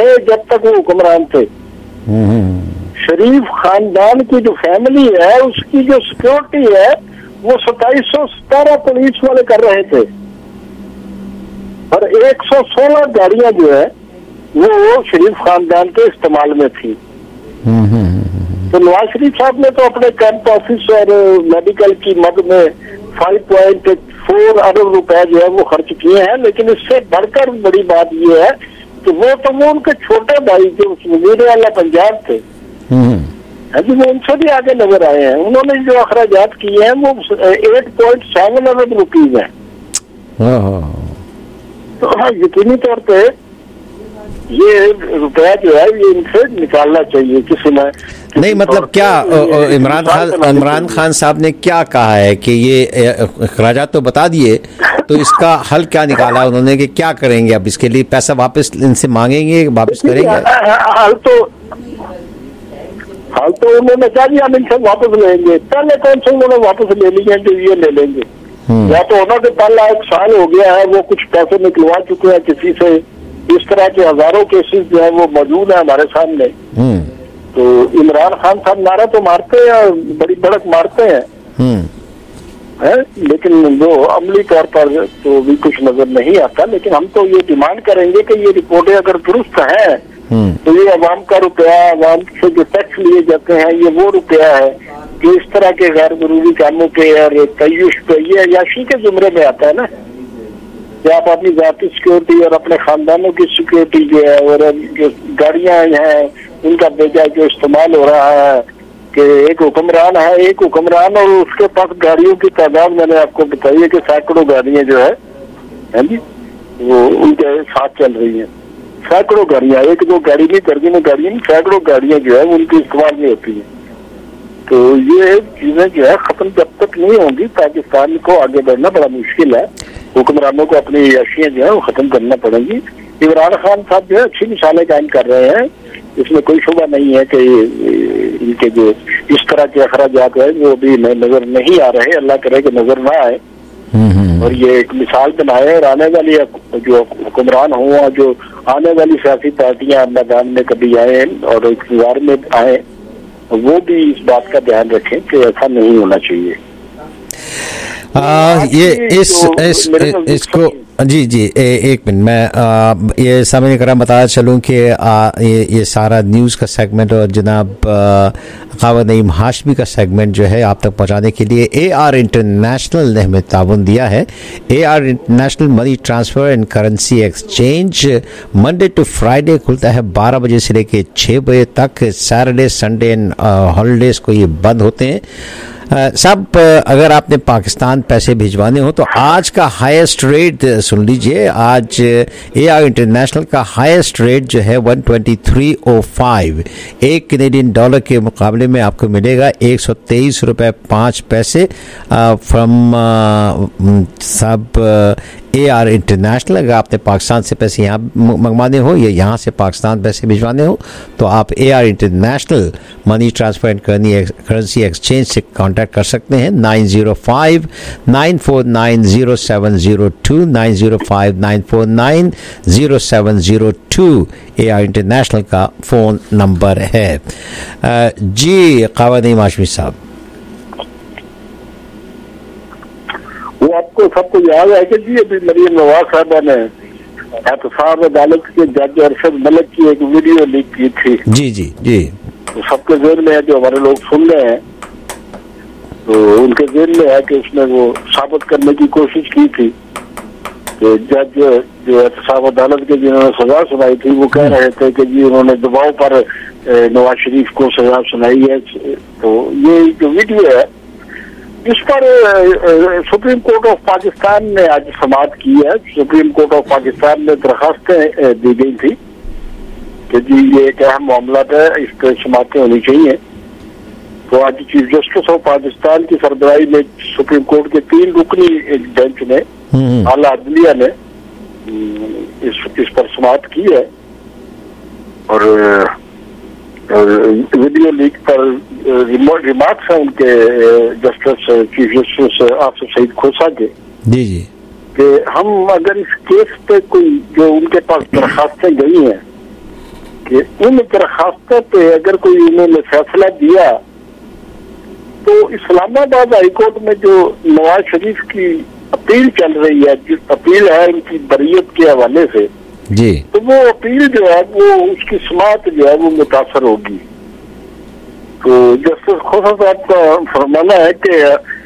रहे जब तक वो हुक्मरान थे। शरीफ खानदान की जो फैमिली है उसकी जो सिक्योरिटी है वो 2717 पुलिस वाले कर रहे थे और 116 गाड़ियां जो है वो शरीफ खानदान के इस्तेमाल में थी। तो नवाज शरीफ साहब ने तो अपने कैंप ऑफिस और मेडिकल की मद में 5.4 अरब रुपए जो है वो खर्च किए हैं, लेकिन इससे बढ़कर बड़ी बात ये है कि वो उनके छोटे भाई जो वजीर आला पंजाब थे जी, वो उनसे भी आगे नजर आए हैं। उन्होंने जो अखराजात किए हैं वो 8.7 अरब रुपीज है। तो हाँ, यकीनी तौर पे ये रुपया जो है ये इनसे निकालना चाहिए किसी में। नहीं मतलब क्या इमरान खान साहब ने क्या कहा है कि ये अखराजात तो बता दिए, तो इसका हल क्या निकाला उन्होंने कि क्या करेंगे? अब इसके लिए पैसा वापस इनसे मांगेंगे, वापस करेंगे? हाल तो उन्होंने कहा जी हम इनसे वापस लेंगे। पहले कौन से उन्होंने वापस ले लिए जो ये ले लेंगे? या तो उन्होंने पहला 1 साल हो गया है वो कुछ पैसे निकलवा चुके हैं किसी से। इस तरह के हजारों केसेस जो है वो मौजूद है हमारे सामने। तो इमरान खान साहब नारा तो मारते हैं, बड़ी बड़क मारते हैं, लेकिन वो अमली तौर पर तो भी कुछ नजर नहीं आता। लेकिन हम तो ये डिमांड करेंगे कि ये रिपोर्टें अगर दुरुस्त हैं तो ये अवाम का रुपया, अवाम से जो टैक्स लिए जाते हैं ये वो रुपया है कि इस तरह के गैर जरूरी कामों पे और तय्युश पे ये अय्याशी के जुमरे में आता है ना कि आप अपनी जाती सिक्योरिटी और अपने खानदानों की सिक्योरिटी जो है और जो गाड़ियां हैं उनका बेजा जो इस्तेमाल हो रहा है कि एक हुक्मरान है, एक हुक्मरान और उसके पास गाड़ियों की तादाद मैंने आपको बताई है कि सैकड़ों गाड़ियां जो है जी वो उनके साथ चल रही हैं। सैकड़ों गाड़ियां, 1-2 गाड़ी नहीं, दर्जनों गाड़ियां नहीं, सैकड़ों गाड़ियां जो है उनके इस्तेमाल में होती है। तो ये चीजें जो है खत्म जब तक नहीं होंगी पाकिस्तान को आगे बढ़ना बड़ा मुश्किल है। हुक्मरानों को अपनी अय्याशियां जो है वो खत्म करना पड़ेगी। इमरान खान साहब जो है अच्छी मिसालें कायम कर रहे हैं, इसमें कोई शुबा नहीं है कि इनके जो इस तरह के अखराजात है वो भी नजर नहीं आ रहे। अल्लाह करे कि नजर ना आए और ये एक मिसाल बनाए और आने वाली जो हुक्मरान हो, जो आने वाली सियासी पार्टियां मैदान में कभी आए और इख्तियार में आए वो भी इस बात का ध्यान रखें कि ऐसा नहीं होना चाहिए। इसको जी एक मिनट मैं ये सामने करा बताया चलूँ कि ये सारा न्यूज़ का सेगमेंट और जनाब क़ावत नईम हाशमी का सेगमेंट जो है आप तक पहुँचाने के लिए AR इंटरनेशनल ने हमें ताउन दिया है। AR international money transfer and currency exchange Monday to Friday खुलता है 12 बजे से लेकर 6 बजे तक। सैटरडे संडे एंड हॉलीडेज़ को ये बंद होते हैं। सब अगर आपने पाकिस्तान पैसे भिजवाने हो तो आज का हाईएस्ट रेट सुन लीजिए। आज AR इंटरनेशनल का हाईएस्ट रेट जो है 123.05 एक कैनेडियन डॉलर के मुकाबले में आपको मिलेगा 123 रुपये 5 पैसे फ्रॉम सब AR इंटरनेशनल। अगर आपने पाकिस्तान से पैसे यहाँ मंगवाने हो या यहाँ से पाकिस्तान पैसे भिजवाने हो तो आप AR international money transfer and currency exchange से कांटेक्ट कर सकते हैं। 905-949-0702 905-949-0702 AR इंटरनेशनल का फ़ोन नंबर है। जी क़ावत नईम हाशमी साहब, वो आपको सबको याद है कि जी अभी मरीम नवाज साहबा ने एहतसाब अदालत के जज अरशद मलिक की एक वीडियो लीक की थी। जी जी जी, तो सबके ज़हन में है, जो हमारे लोग सुन रहे हैं तो उनके ज़हन में है कि उसने वो साबित करने की कोशिश की थी कि जज जो एहतसाब अदालत के जिन्होंने सजा सुनाई थी वो कह रहे थे कि जी उन्होंने दबाव पर नवाज शरीफ को सजा सुनाई है। तो ये जो वीडियो है इस पर सुप्रीम कोर्ट ऑफ पाकिस्तान ने आज समाअत की है। सुप्रीम कोर्ट ऑफ पाकिस्तान में दरखास्तें दी गई थी कि जी ये एक अहम मामला है, इस पर समाअतें होनी चाहिए। तो आज चीफ जस्टिस ऑफ पाकिस्तान की सरबराही में सुप्रीम कोर्ट के 3 रुकनी बेंच ने आला अदलिया ने इस पर समाअत की है और वीडियो लीक पर रिमार्क्स हैं उनके justice chief justice Asif Saeed Khosa के जी जी कि हम अगर इस केस पे कोई जो उनके पास दरखास्तें गई हैं कि उन दरखास्तों पे अगर कोई उन्होंने फैसला दिया तो इस्लामाबाद हाईकोर्ट में जो नवाज शरीफ की अपील चल रही है, जो अपील है उनकी बरीयत के हवाले से जी, तो वो अपील जो है वो उसकी समाअत जो है वो मुतासर होगी। तो जस्टिस खोसा साहब का फरमाना है कि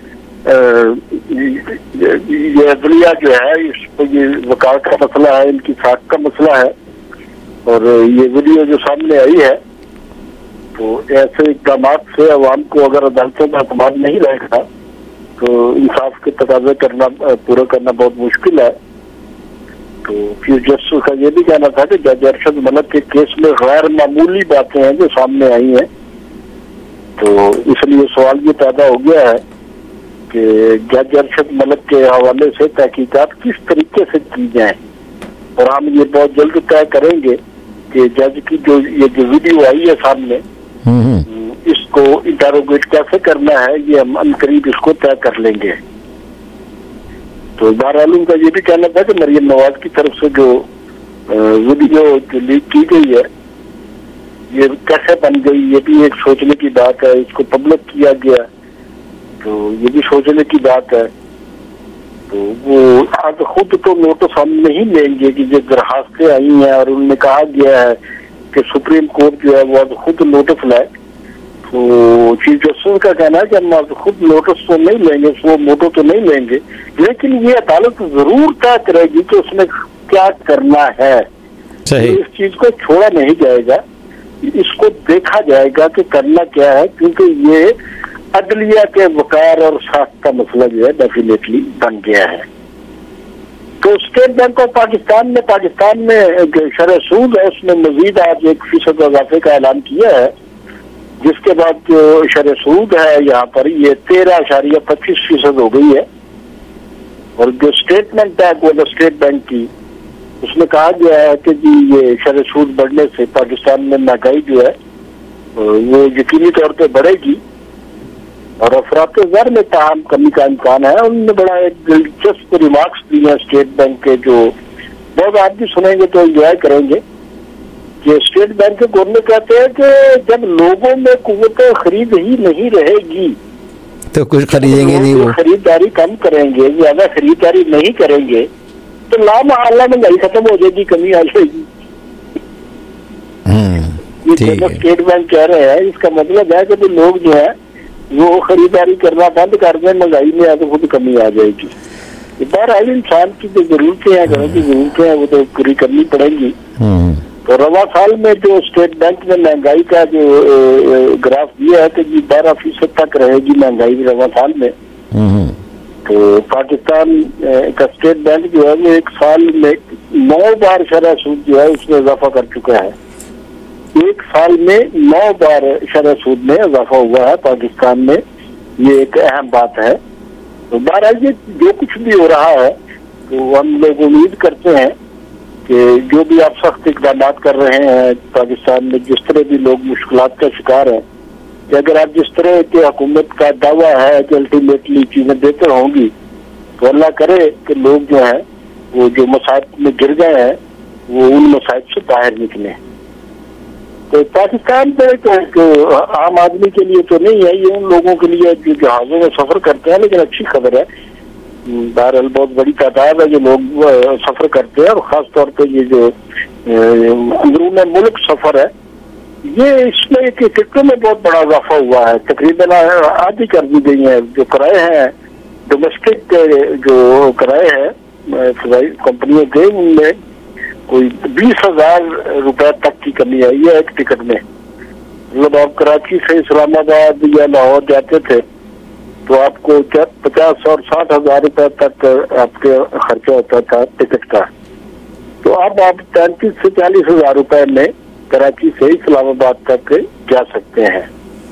ये अदलिया जो है इस ये वकालत का मसला है, इनकी साख का मसला है, और ये वीडियो जो सामने आई है तो ऐसे इकदाम से अवाम को अगर अदालतों में एतमाद नहीं रहेगा तो इंसाफ के तकाजे करना पूरा करना बहुत मुश्किल है। तो चीफ जस्टिस का ये भी कहना था कि जज अरशद मलिक के केस में गैर मामूली बातें हैं जो सामने आई हैं, तो इसलिए सवाल ये पैदा हो गया है कि जज अरशद मलिक के हवाले से तहकीकात किस तरीके से की जाए, और हम ये बहुत जल्द तय करेंगे कि जज की जो वीडियो आई है सामने इसको इंटरोगेट कैसे करना है, ये हम अनकरीब इसको तय कर लेंगे। तो बहरहाल उनका ये भी कहना था कि मरियम नवाज की तरफ से जो वीडियो जो लीक की गई है ये कैसे बन गई, ये भी एक सोचने की बात है। इसको पब्लिक किया गया तो ये भी सोचने की बात है। तो वो आज खुद तो नोटिस हम नहीं लेंगे कि जो दरखास्तें आई हैं और उनमें कहा गया है कि सुप्रीम कोर्ट जो है वो आज खुद नोटिस लाए, तो चीफ जस्टिस का कहना है कि हम आज खुद नोटिस तो नहीं लेंगे, वो मोटो तो नहीं लेंगे, लेकिन ये अदालत जरूर तय करेगी कि उसमें क्या करना है। तो इस चीज को छोड़ा नहीं जाएगा, इसको देखा जाएगा कि करना क्या है, क्योंकि ये अदलिया के वकार और साख का मसला जो है डेफिनेटली बन गया है। तो स्टेट बैंक ऑफ पाकिस्तान में जो शरह सूद है उसने मजीद आज 1% इजाफे का ऐलान किया है, जिसके बाद जो शरह सूद है यहाँ पर ये 13.25% हो गई है। और जो स्टेटमेंट है वो स्टेट बैंक की उसमें कहा गया है कि जी ये शरह सूद बढ़ने से पाकिस्तान में महंगाई जो है वो यकीनी तौर पर बढ़ेगी और अफरात ज़र में ताहम कमी का इम्कान है। उन्होंने बड़ा एक दिलचस्प रिमार्क्स दिए हैं स्टेट बैंक के, जो बहुत आप भी सुनेंगे तो एंजॉय करेंगे। कि स्टेट बैंक के गवर्नर कहते हैं कि जब लोगों में कुव्वत खरीद ही नहीं रहेगी तो कुछ खरीदेंगे नहीं, वो खरीदारी कम करेंगे, ज्यादा खरीदारी नहीं करेंगे तो लामहल्ला महंगाई खत्म हो जाएगी, कमी आ जाएगी। ये स्टेट बैंक कह रहे हैं। इसका मतलब है कि लोग जो है वो खरीदारी करना बंद कर दें, महंगाई में तो खुद कमी आ जाएगी। बहरहाल इंसान की जो जरूरतें हैं, घरों की जरूरतें हैं, वो तो पूरी करनी पड़ेंगी। तो रवा साल में जो स्टेट बैंक ने महंगाई का जो ग्राफ दिया है कि जी 12% तक रहेगी महंगाई रवा साल में। तो पाकिस्तान का स्टेट बैंक जो है वो एक साल में 9 बार शरह सूद जो है उसमें इजाफा कर चुका है। एक साल में 9 बार शरह सूद में इजाफा हुआ है पाकिस्तान में, ये एक अहम बात है। तो बहरहाल ये जो कुछ भी हो रहा है तो हम लोग उम्मीद करते हैं कि जो भी आप सख्त इकदाम कर रहे हैं पाकिस्तान में, जिस तरह भी लोग मुश्किलात का शिकार हैं, कि अगर आप जिस तरह के हुकूमत का दावा है कि अल्टीमेटली चीजें बेहतर होंगी, तो अल्लाह करे कि लोग जो है वो जो मसाइब में गिर गए हैं वो उन मसाइब से बाहर निकले। तो पाकिस्तान में तो आम आदमी के लिए तो नहीं है, ये उन लोगों के लिए जो जहाजों में सफर करते हैं, लेकिन अच्छी खबर है। बहरहाल बहुत बड़ी तादाद है जो लोग सफर करते हैं, और खास तौर पे ये जो अंदरूनी मुल्क सफर है, ये इसमें टिकटों में बहुत बड़ा इजाफा हुआ है। तकरीबन आधी कर दी गई है। जो किराए हैं डोमेस्टिक जो किराए हैं कंपनियों के, उनमें कोई 20,000 रुपए तक की कमी आई है एक टिकट में। मतलब आप कराची से इस्लामाबाद या लाहौर जाते थे तो आपको 50 और 60,000 रुपए तक आपके खर्चा होता था टिकट का। तो अब आप 35 से 40,000 रुपए में कराची से इस्लामाबाद तक जा सकते हैं।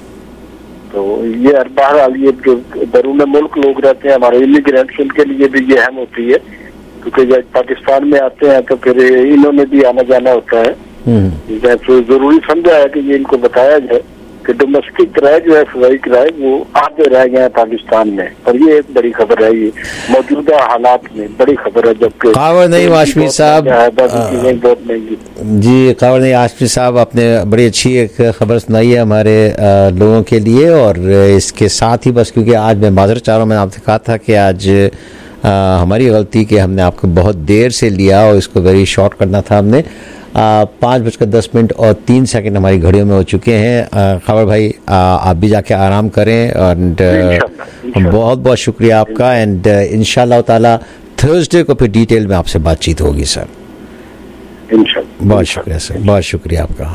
तो ये बहरहाल ये जो बैरून मुल्क लोग रहते हैं, हमारे इमिग्रेंट्स, उनके लिए भी ये अहम होती है, क्योंकि जब पाकिस्तान में आते हैं तो फिर इन्होंने भी आना जाना होता है। तो जरूरी समझा है कि ये इनको बताया जाए कि डोमेस्टिक किराए जो है, फजाई किराए, वो आधे रह गए हैं पाकिस्तान में। और ये एक बड़ी खबर है, ये मौजूदा हालात में बड़ी खबर है। जबकि कावर नईम हाशमी साहब, बहुत महंगी। जी, कावर नईम हाशमी साहब, आपने बड़ी अच्छी एक खबर सुनाई है हमारे लोगों के लिए। और इसके साथ ही बस, क्योंकि आज मैं माजरत चाह रहा हूँ, मैंने आपसे कहा था कि आज हमारी गलती कि हमने आपको बहुत देर से लिया और इसको वेरी शॉर्ट करना था हमने। 5:10 और 3 हमारी घड़ियों में हो चुके हैं। खबर भाई, आप भी जाके आराम करें। एंड बहुत बहुत शुक्रिया आपका। एंड इंशाल्लाह ताला थर्सडे को फिर डिटेल में आपसे बातचीत होगी सर। बहुत शुक्रिया सर, बहुत शुक्रिया आपका।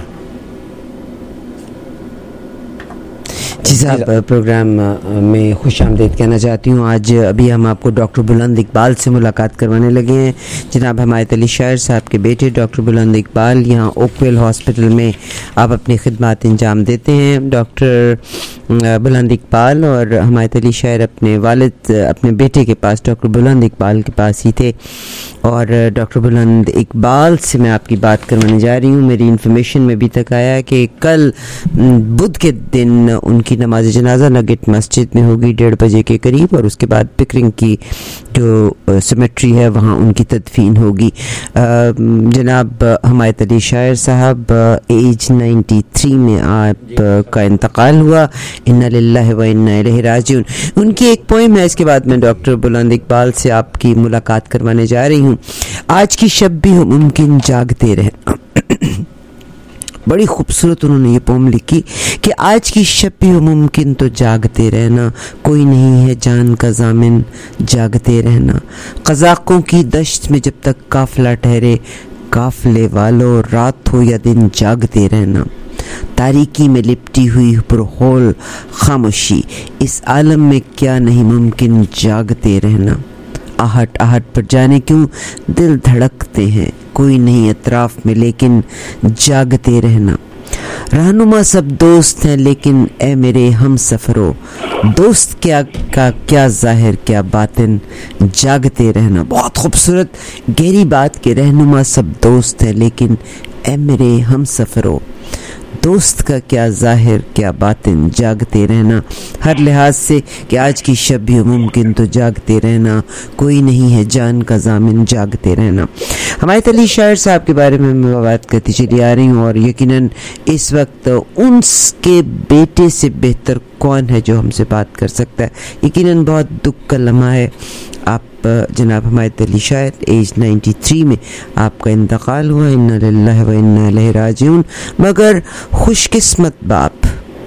जी साहब, प्रोग्राम में खुश आमदीद कहना चाहती हूँ। आज अभी हम आपको डॉक्टर बुलंद इकबाल से मुलाकात करवाने लगे हैं। जनाब हमायत अली शायर साहब के बेटे डॉक्टर बुलंद इकबाल यहाँ ओकवेल हॉस्पिटल में आप अपनी खिदमत अंजाम देते हैं। डॉक्टर बुलंद इकबाल और हमायत अली शायर अपने वालिद, अपने बेटे के पास, डॉक्टर बुलंद इकबाल के पास ही थे। और डॉक्टर बुलंद इकबाल से मैं आपकी बात करवाने जा रही हूँ। मेरी इन्फॉर्मेशन में अभी तक आया कि कल बुध के दिन उनकी नमाज जनाजा नगेट मस्जिद में होगी 1:30 बजे के करीब, और उसके बाद पिकरिंग की जो सिमेट्री है वहाँ उनकी तदफीन होगी। जनाब हमायत अली शायर साहब, एज 93 में आप का इंतकाल हुआ। इन्ना लिल्लाहि व इन्ना इलैहि राजिऊन। उनकी एक पोएम है, इसके बाद मैं डॉक्टर बुलंद इकबाल से आपकी मुलाकात करवाने जा रही हूँ। आज की शब भी हो मुमकिन जागते रहे। बड़ी खूबसूरत उन्होंने ये पोम लिखी कि आज की शब भी हो मुमकिन तो जागते रहना, कोई नहीं है जान का ज़ामिन, जागते रहना। क़ज़ाक़ों की दश्त में जब तक काफ़िला ठहरे, काफ़िले वालों रात हो या दिन जागते रहना। तारीकी में लिपटी हुई पुरखौल खामोशी, इस आलम में क्या नहीं मुमकिन, जागते रहना। आहट आहट पर जाने क्यों दिल धड़कते हैं, कोई नहीं अतराफ में लेकिन जागते रहना। रहनुमा सब दोस्त हैं लेकिन ए मेरे हम सफ़रो, दोस्त क्या ज़ाहिर क्या बातिन, जागते रहना। बहुत खूबसूरत गहरी बात कि रहनुमा सब दोस्त हैं लेकिन ए मेरे हम सफ़रो, दोस्त का क्या ज़ाहिर क्या बातिन, जागते रहना। हर लिहाज से कि आज की शब भी मुमकिन तो जागते रहना, कोई नहीं है जान का ज़ामिन, जागते रहना। हमायत अली शायर साहब के बारे में मैं बात करती चली आ रही हूँ। और यकीनन इस वक्त उनके बेटे से बेहतर कौन है जो हमसे बात कर सकता है। यकीनन बहुत दुख का लम्हा है। आप जनाब हमायत अली शायर, एज 93 में आपका इंतकाल हुआ। इन्ना लिल्लाहि व इन्ना इलैहि राजिऊन। मगर खुशकिस्मत बाप,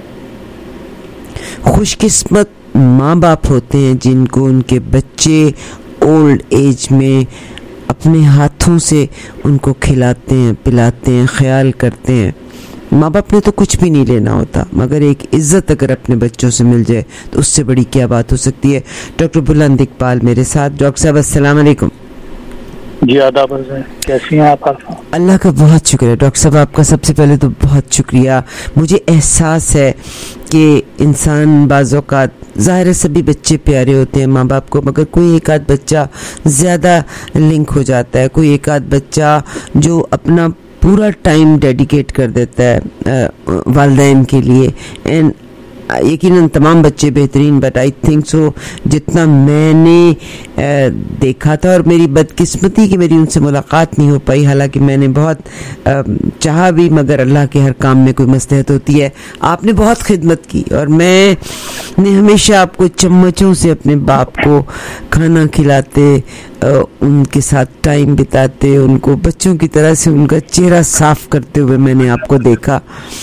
खुशकिस्मत माँ बाप होते हैं जिनको उनके बच्चे ओल्ड एज में अपने हाथों से उनको खिलाते हैं, पिलाते हैं, ख्याल करते हैं। माँ बाप ने तो कुछ भी नहीं लेना होता, मगर एक इज़्ज़त अगर अपने बच्चों से मिल जाए तो उससे बड़ी क्या बात हो सकती है। डॉक्टर बुलंद इकबाल मेरे साथ। डॉक्टर साहब अस्सलाम वालेकुम। जी आदाब, कैसी हैं आप? अल्लाह का बहुत शुक्र है डॉक्टर साहब, आपका सबसे पहले तो बहुत शुक्रिया। मुझे एहसास है कि इंसान बाज़ औक़ात, ज़ाहिर है सभी बच्चे प्यारे होते हैं माँ बाप को, मगर कोई एक आध बच्चा ज़्यादा लिंक हो जाता है, कोई एक आध बच्चा जो अपना पूरा टाइम डेडिकेट कर देता है वालिदैन के लिए। एंड यकीनन तमाम बच्चे बेहतरीन, बट आई थिंक सो जितना मैंने देखा था, और मेरी बदकिस्मती कि मेरी उनसे मुलाकात नहीं हो पाई, हालांकि मैंने बहुत चाहा भी, मगर अल्लाह के हर काम में कोई मसलहत होती है। आपने बहुत खिदमत की और मैंने हमेशा आपको चम्मचों से अपने बाप को खाना खिलाते, उनके साथ टाइम बिताते, उनको बच्चों की तरह से उनका चेहरा साफ करते हुए मैंने आपको देखा।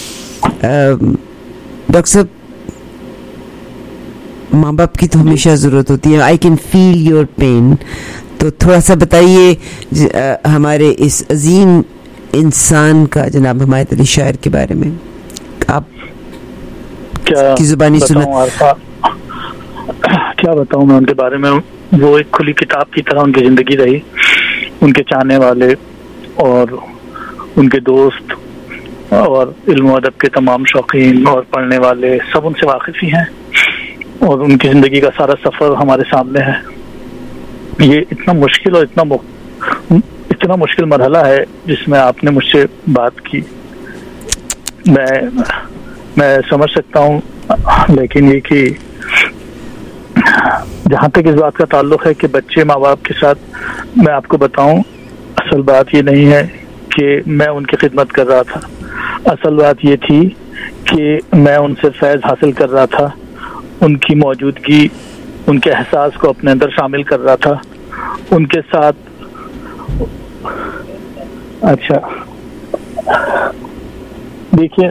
डॉक्टर साहब, माँ बाप की तो हमेशा ज़रूरत होती है। I can feel your pain. तो थोड़ा सा बताइए हमारे इस अजीम इंसान का, जनाब हमायत अली शायर के बारे में। आप क्या की जुबानी सुना, क्या बताऊं मैं उनके बारे में। वो एक खुली किताब की तरह उनकी ज़िंदगी रही। उनके चाहने वाले और उनके दोस्त और इल्म अदब के तमाम शौकीन और पढ़ने वाले सब उनसे वाकिफ़ ही हैं, और उनकी ज़िंदगी का सारा सफ़र हमारे सामने है। ये इतना मुश्किल और इतना मुश्किल मरहला है जिसमें आपने मुझसे बात की। मैं मैं समझ सकता हूँ, लेकिन ये कि जहाँ तक इस बात का ताल्लुक है कि बच्चे माँ बाप के साथ, मैं आपको बताऊं, असल बात ये नहीं है कि मैं उनकी खिदमत कर रहा था। असल बात ये थी कि मैं उनसे फैज़ हासिल कर रहा था, उनकी मौजूदगी, उनके एहसास को अपने अंदर शामिल कर रहा था, उनके साथ। अच्छा देखिए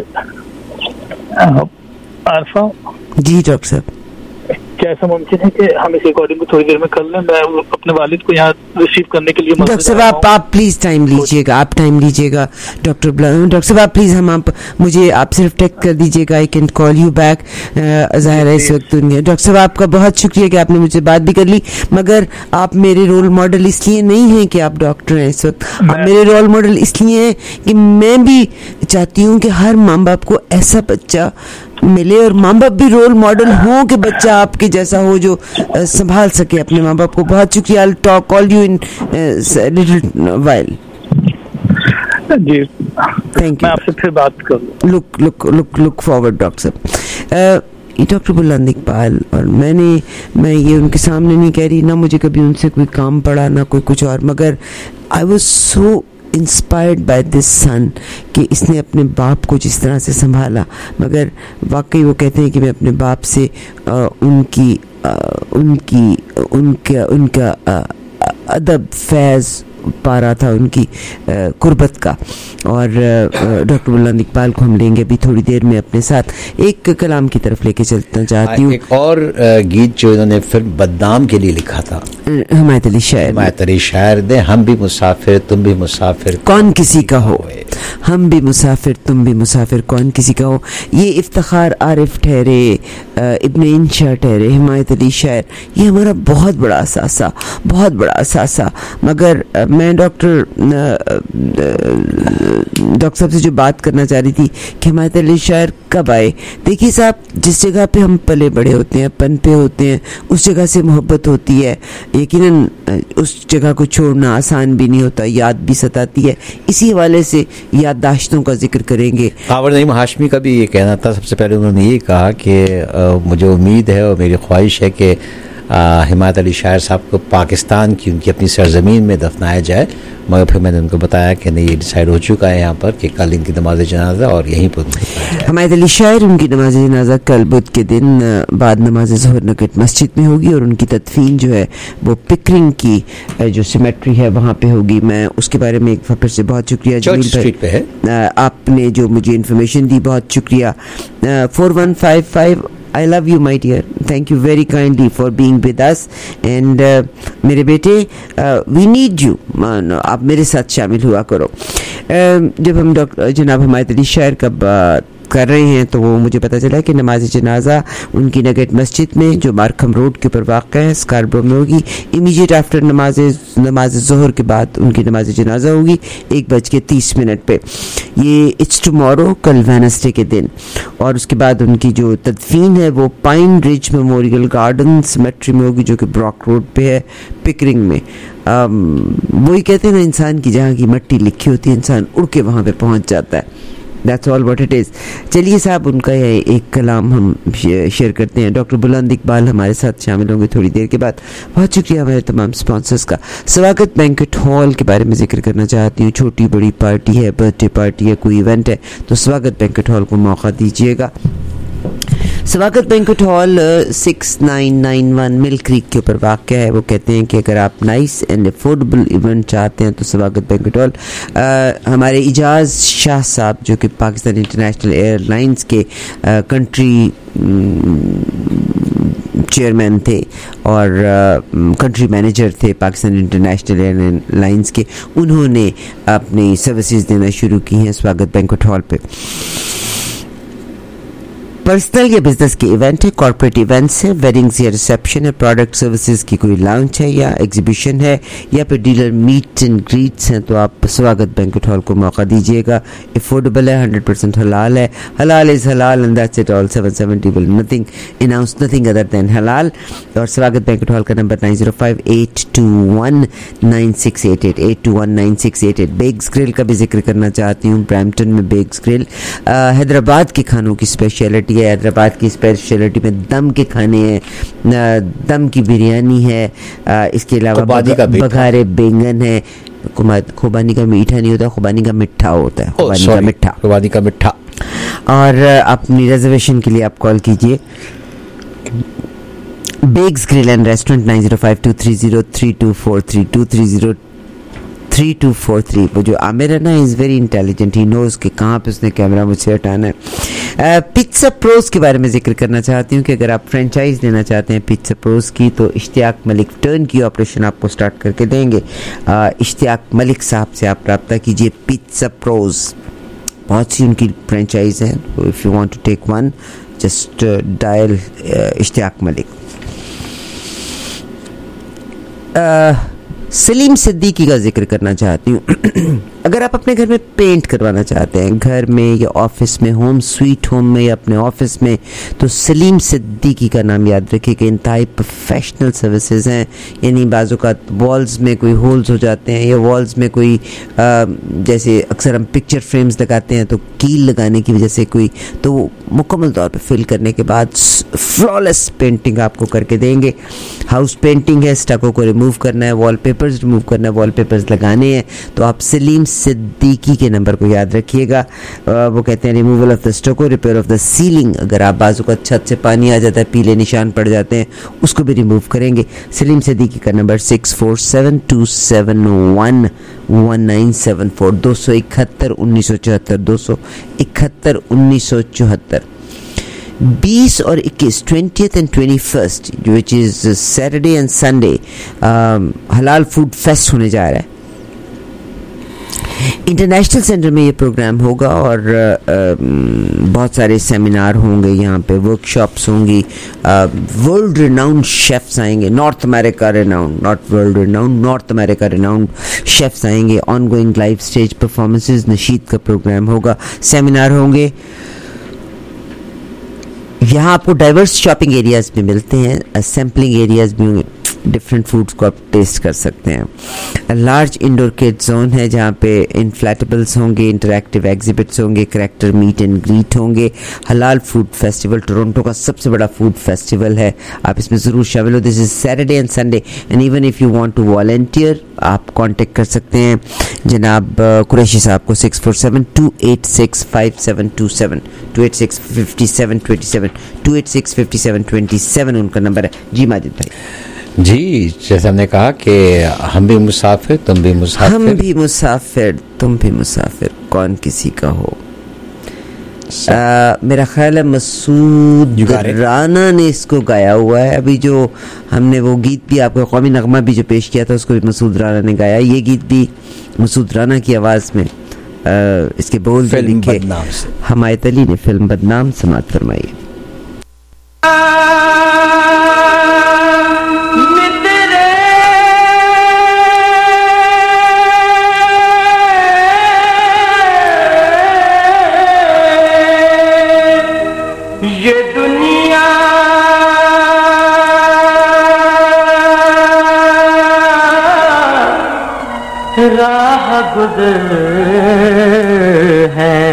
आरफा जी डॉक्टर साहब, क्या ऐसा मुमकिन है कि हम इस रिकॉर्डिंग को थोड़ी देर में कर लें? मैं अपने वालिद को यहाँ रिसीव करने के लिए डॉक्टर साहब आप प्लीज टाइम लीजिएगा, आप टाइम लीजिएगा। डॉक्टर साहब आप प्लीज मुझे आप सिर्फ टेक्स्ट कर दीजिएगा, I can call you back. ज़ाहिर है इस वक्त डॉक्टर साहब आपका बहुत शुक्रिया कि आपने मुझसे बात भी कर ली, मगर आप मेरे रोल मॉडल इसलिए नहीं हैं कि आप डॉक्टर हैं इस वक्त, आप मेरे रोल मॉडल इसलिए हैं कि मैं भी चाहती हूँ कि हर माँ बाप को ऐसा बच्चा मिले और माँ बाप भी रोल मॉडल हो कि बच्चा आपके जैसा हो जो संभाल सके अपने माँ बाप को। बहुत शुक्रिया। I'll talk call you in little while. जी थैंक यू। मैं आपसे फिर बात करूँ। लुक फॉरवर्ड डॉक्टर साहब। डॉक्टर बुलंद इकबाल, और मैं ये उनके सामने नहीं कह रही, ना मुझे कभी उनसे कोई काम पड़ा ना कोई कुछ और, मगर I was so inspired by this son कि इसने अपने बाप को जिस तरह से संभाला। मगर वाकई वो कहते हैं कि मैं अपने बाप से उनका अदब फैज़ पा रहा था, उनकी कुर्बत का। और डॉक्टर बुलंद इकबाल को हम लेंगे अभी थोड़ी देर में अपने साथ, एक कलाम की तरफ लेके चलना चाहती हूँ। एक और गीत जो इन्होंने फिल्म बदनाम के लिए लिखा था, हमायत अली शायर ने, हम भी मुसाफिर तुम भी मुसाफिर कौन किसी का हो, हम भी मुसाफिर तुम भी मुसाफिर कौन किसी का हो। ये इफ्तिखार आरिफ ठहरे, इब्ने इंशा ठहरे, हमायत अली शायर, ये हमारा बहुत बड़ा असासा। मगर मैं डॉक्टर साहब से जो बात करना चाह रही थी कि हमायत अली शायर कब आए। देखिए साहब, जिस जगह पे हम पले बड़े होते हैं, पनपे होते हैं, उस जगह से मोहब्बत होती है। यकीनन उस जगह को छोड़ना आसान भी नहीं होता, याद भी सताती है। इसी हवाले से याददाश्तों का जिक्र करेंगे। कावर नईम हाशमी का भी ये कहना था। सबसे पहले उन्होंने ये कहा कि मुझे उम्मीद है और मेरी ख्वाहिश है कि हिमायत अली शायर साहब को पाकिस्तान की उनकी अपनी सरजमीन में दफनाया जाए, मगर फिर मैंने उनको बताया कि नहीं, ये डिसाइड हो चुका है यहाँ पर कि कल इनकी नमाज जनाजा और यहीं पर हिमायत अली शायर, उनकी नमाज जनाजा कल बुध के दिन बाद नमाज ज़ोहर नगेट मस्जिद में होगी और उनकी तदफीन जो है वो पिकरिंग की जो सिमेट्री है वहाँ पे होगी। मैं उसके बारे में एक फिर से बहुत शुक्रिया जमील भाई, आपने जो मुझे इन्फॉर्मेशन दी, बहुत शुक्रिया। 4155 I love you my dear, thank you very kindly for being with us and मेरे बेटे we need you, आप मेरे साथ शामिल हुआ करो। जब हम जनाब हिमायत अली शायर का कर रहे हैं तो वो मुझे पता चला कि नमाज जनाजा उनकी नगेट मस्जिद में जो मार्कम रोड के ऊपर वाक़ है स्कारब्रो में होगी। इमीडिएट आफ्टर नमाज ज़ोहर के बाद उनकी नमाज जनाजा होगी 1:30 पे। ये इट्स टुमारो, कल वेडनेसडे के दिन। और उसके बाद उनकी जो तदफीन है वो Pine Ridge Memorial Garden cemetery में होगी, जो कि ब्रॉक रोड पे है पिकरिंग में। वही कहते हैं ना, इंसान की जहाँ की मट्टी लिखी होती है, इंसान उड़ के वहाँ पे पहुँच जाता है। That's all what it is। चलिए साहब, उनका एक कलाम हम शेयर करते हैं। डॉक्टर बुलंद इकबाल हमारे साथ शामिल होंगे थोड़ी देर के बाद। बहुत शुक्रिया हमारे तमाम स्पॉन्सर्स का। स्वागत बैंक्वेट हॉल के बारे में जिक्र करना चाहती हूँ। छोटी बड़ी पार्टी है, बर्थडे पार्टी है, कोई इवेंट है, तो स्वागत बैंक्वेट हॉल को मौका दीजिएगा। स्वागत बैंक्वेट हॉल 6991 मिल क्रीक के ऊपर वाक़ है। वो कहते हैं कि अगर आप नाइस एंड अफोर्डेबल इवेंट चाहते हैं तो स्वागत बैंक्वेट हॉल। हमारे इजाज़ शाह साहब, जो कि पाकिस्तान इंटरनेशनल एयरलाइंस के कंट्री चेयरमैन थे और कंट्री मैनेजर थे पाकिस्तान इंटरनेशनल एयरलाइंस के, उन्होंने अपनी सर्विसेज देना शुरू की हैं स्वागत बैंक्वेट हॉल पे। पर्सनल या बिजनेस की इवेंट है, कॉर्पोरेट इवेंट्स है, वेडिंग्स या रिसेप्शन है, प्रोडक्ट सर्विसेज की कोई लॉन्च है या एग्जीबिशन है, या फिर डीलर मीट एंड ग्रीट्स हैं, तो आप स्वागत बैंक्वेट हॉल को मौका दीजिएगा। अफोर्डेबल है, 100% हलाल है। Halal is halal and that's it all. 770 will nothing announce nothing other than halal. और स्वागत बैंक्वेट हॉल का नंबर 9058219688 8219688। बेग्स ग्रिल का भी जिक्र करना चाहती हूँ। ब्रैम्पटन में बेग्स ग्रिल हैदराबाद के खानों की स्पेशलिटी है। हैदराबाद की स्पेशलिटी में दम के खाने हैं, दम की बिरयानी है, इसके अलावा बघारे बैंगन है। खुबानी का मीठा नहीं होता, खुबानी का मिठा होता है। खुबानी का मिठा। और अपनी रिजर्वेशन के लिए आप कॉल कीजिए बेग्स ग्रिल एंड रेस्टोरेंट 9052303243 2303243। वो जो आमिर है ना, is very intelligent, he knows कि कहाँ पे उसने कैमरा मुझसे हटाना है। पिज्जा प्रोज के बारे में जिक्र करना चाहती हूँ कि अगर आप फ्रेंचाइज लेना चाहते हैं पिज्जा प्रोज की, तो Ishtiaq Malik turnkey operation आपको स्टार्ट करके देंगे। इश्तियाक मलिक साहब से आप रब्ता कीजिए। पिज्जा प्रोज बहुत सी उनकी फ्रेंचाइज है। If you want to take one, just dial Ishtiaq Malik. Salim Siddiqui का जिक्र करना चाहती हूँ। अगर आप अपने घर में पेंट करवाना चाहते हैं, घर में या ऑफिस में, होम स्वीट होम में या अपने ऑफिस में, तो सलीम सिद्दीकी का नाम याद रखिए कि इंतहाई प्रोफेशनल सर्विसेज हैं। यानी बाज़ों का वॉल्स में कोई होल्स हो जाते हैं, या वॉल्स में कोई जैसे अक्सर हम पिक्चर फ्रेम्स लगाते हैं तो कील लगाने की वजह से कोई, तो मुकम्मल तौर पे फिल करने के बाद फ्लॉलेस पेंटिंग आपको करके देंगे। हाउस पेंटिंग है, स्टको को रिमूव करना है, वॉलपेपर्स रिमूव करना है, वॉलपेपर्स लगाने हैं, तो आप सलीम सिद्दीकी के नंबर को याद रखिएगा। वो कहते हैं removal of the stucco, repair of the ceiling. अगर आप बाजू का छत से पानी आ जाता है, पीले निशान पड़ जाते हैं, उसको भी रिमूव करेंगे। सलीम सिद्दीकी का नंबर 6472711974 271-1974 271-1974। 20 और 21 20th and 21st which is Saturday and Sunday halal food fest होने जा रहा है। इंटरनेशनल सेंटर में ये प्रोग्राम होगा और बहुत सारे सेमिनार होंगे, यहाँ पे वर्कशॉप्स होंगी, वर्ल्ड रिनाउंड शेफ्स आएंगे, North America renowned, not world renowned, North America renowned chefs आएंगे। ऑनगोइंग लाइव स्टेज परफॉर्मेंसेस, नशीद का प्रोग्राम होगा, सेमिनार होंगे। यहाँ आपको डाइवर्स शॉपिंग एरियाज भी मिलते हैं, सैम्पलिंग एरियाज भी होंगे, डिफरेंट फूड्स को आप टेस्ट कर सकते हैं। लार्ज इंडोर किड जोन है जहाँ पे इन्फ्लेटेबल्स होंगे, इंटरैक्टिव एग्जिबिट्स होंगे, करैक्टर मीट एंड ग्रीट होंगे। हलाल फूड फेस्टिवल टोरंटो का सबसे बड़ा फूड फेस्टिवल है, आप इसमें ज़रूर शामिल हो। This is Saturday and Sunday and even if you want to volunteer, आप कांटेक्ट कर सकते हैं जनाब कुरैशी साहब को 6472865727 2865727 2865727 उनका नंबर है। जी माजिद भाई। जी, जैसे हमने कहा कि हम भी मुसाफिर, तुम भी मुसाफिर, हम भी मुसाफिर, तुम भी मुसाफिर, कौन किसी का हो। मेरा ख्याल है मसूद राना ने इसको गाया हुआ है। अभी जो हमने वो गीत भी आपको कौमी नगमा भी जो पेश किया था, उसको भी मसूद राना ने गाया। ये गीत भी मसूद राना की आवाज़ में, इसके बोल जो लिखे हमायत अली ने, फिल्म बदनाम, समाअत फरमाइए। ये दुनिया राह गुज़र है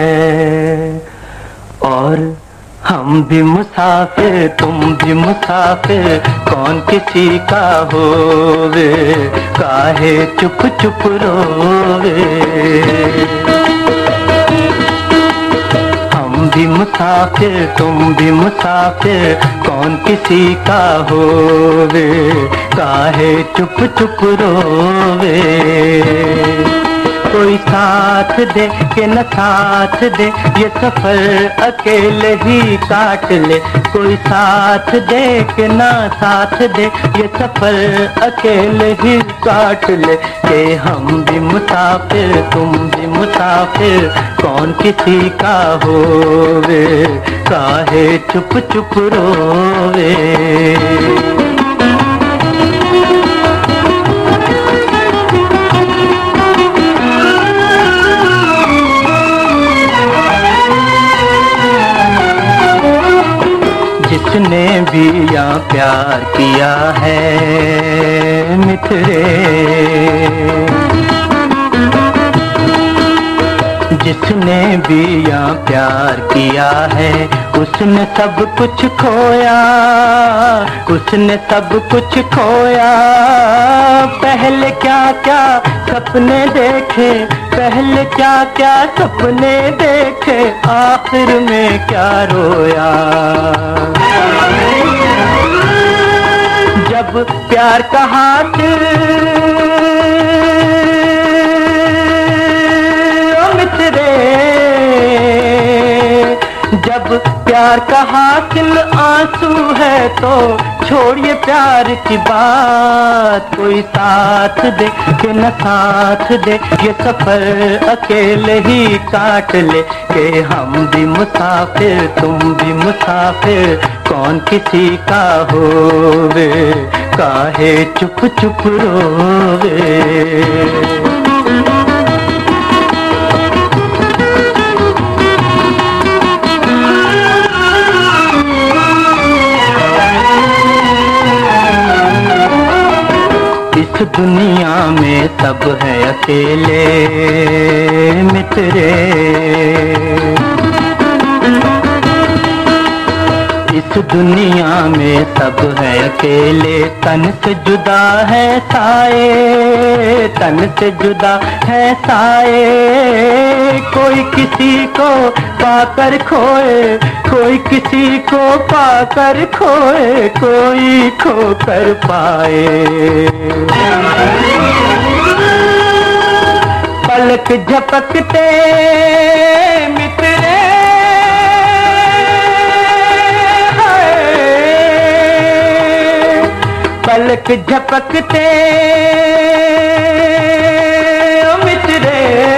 और हम भी मुसाफिर, तुम भी मुसाफिर, कौन किसी का होवे, काहे चुप चुप रोवे। भी मुसाफिर, तुम भी मुसाफिर, कौन किसी का होवे, काहे चुप चुप रोवे। कोई साथ दे के न साथ दे, ये सफर अकेले ही काट ले। कोई साथ दे के न साथ दे, ये सफर अकेले ही काट ले। के हम भी मुसाफिर तुम भी मुसाफिर, कौन किसी का होवे, काहे चुप चुप रोवे। जिसने भी यहाँ प्यार किया है मित्रे, जिसने भी यहाँ प्यार किया है, उसने सब कुछ खोया, उसने सब कुछ खोया। पहले क्या क्या सपने देखे, पहले क्या क्या सपने देखे, आखिर में क्या रोया। जब प्यार का हासिल मित्रे, जब प्यार का हासिल आंसू है तो छोड़िए प्यार की बात। कोई साथ दे के न साथ दे, ये सफर अकेले ही काट ले। के हम भी मुसाफिर तुम भी मुसाफिर, कौन किसी का होवे, काहे चुप चुप रोवे। इस दुनिया में सब है अकेले मित्रे, इस दुनिया में सब है अकेले। तन से जुदा है साए, तन से जुदा है साए। कोई किसी को पाकर खोए, कोई किसी को पाकर खोए, कोई खो कर पाए। पलक झपकते मित्रे, पलक झपकते मित्रे,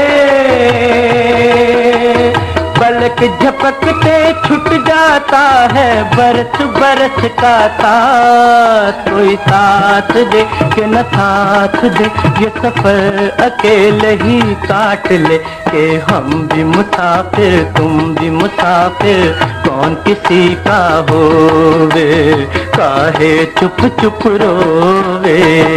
पलक झपकते छूट जाता है बरस बरस का साथ। कोई साथ दे के न साथ दे, ये सफर अकेले ही काट ले। के हम भी मुसाफिर तुम भी मुसाफिर, कौन किसी का होवे, काहे चुप चुप रोवे।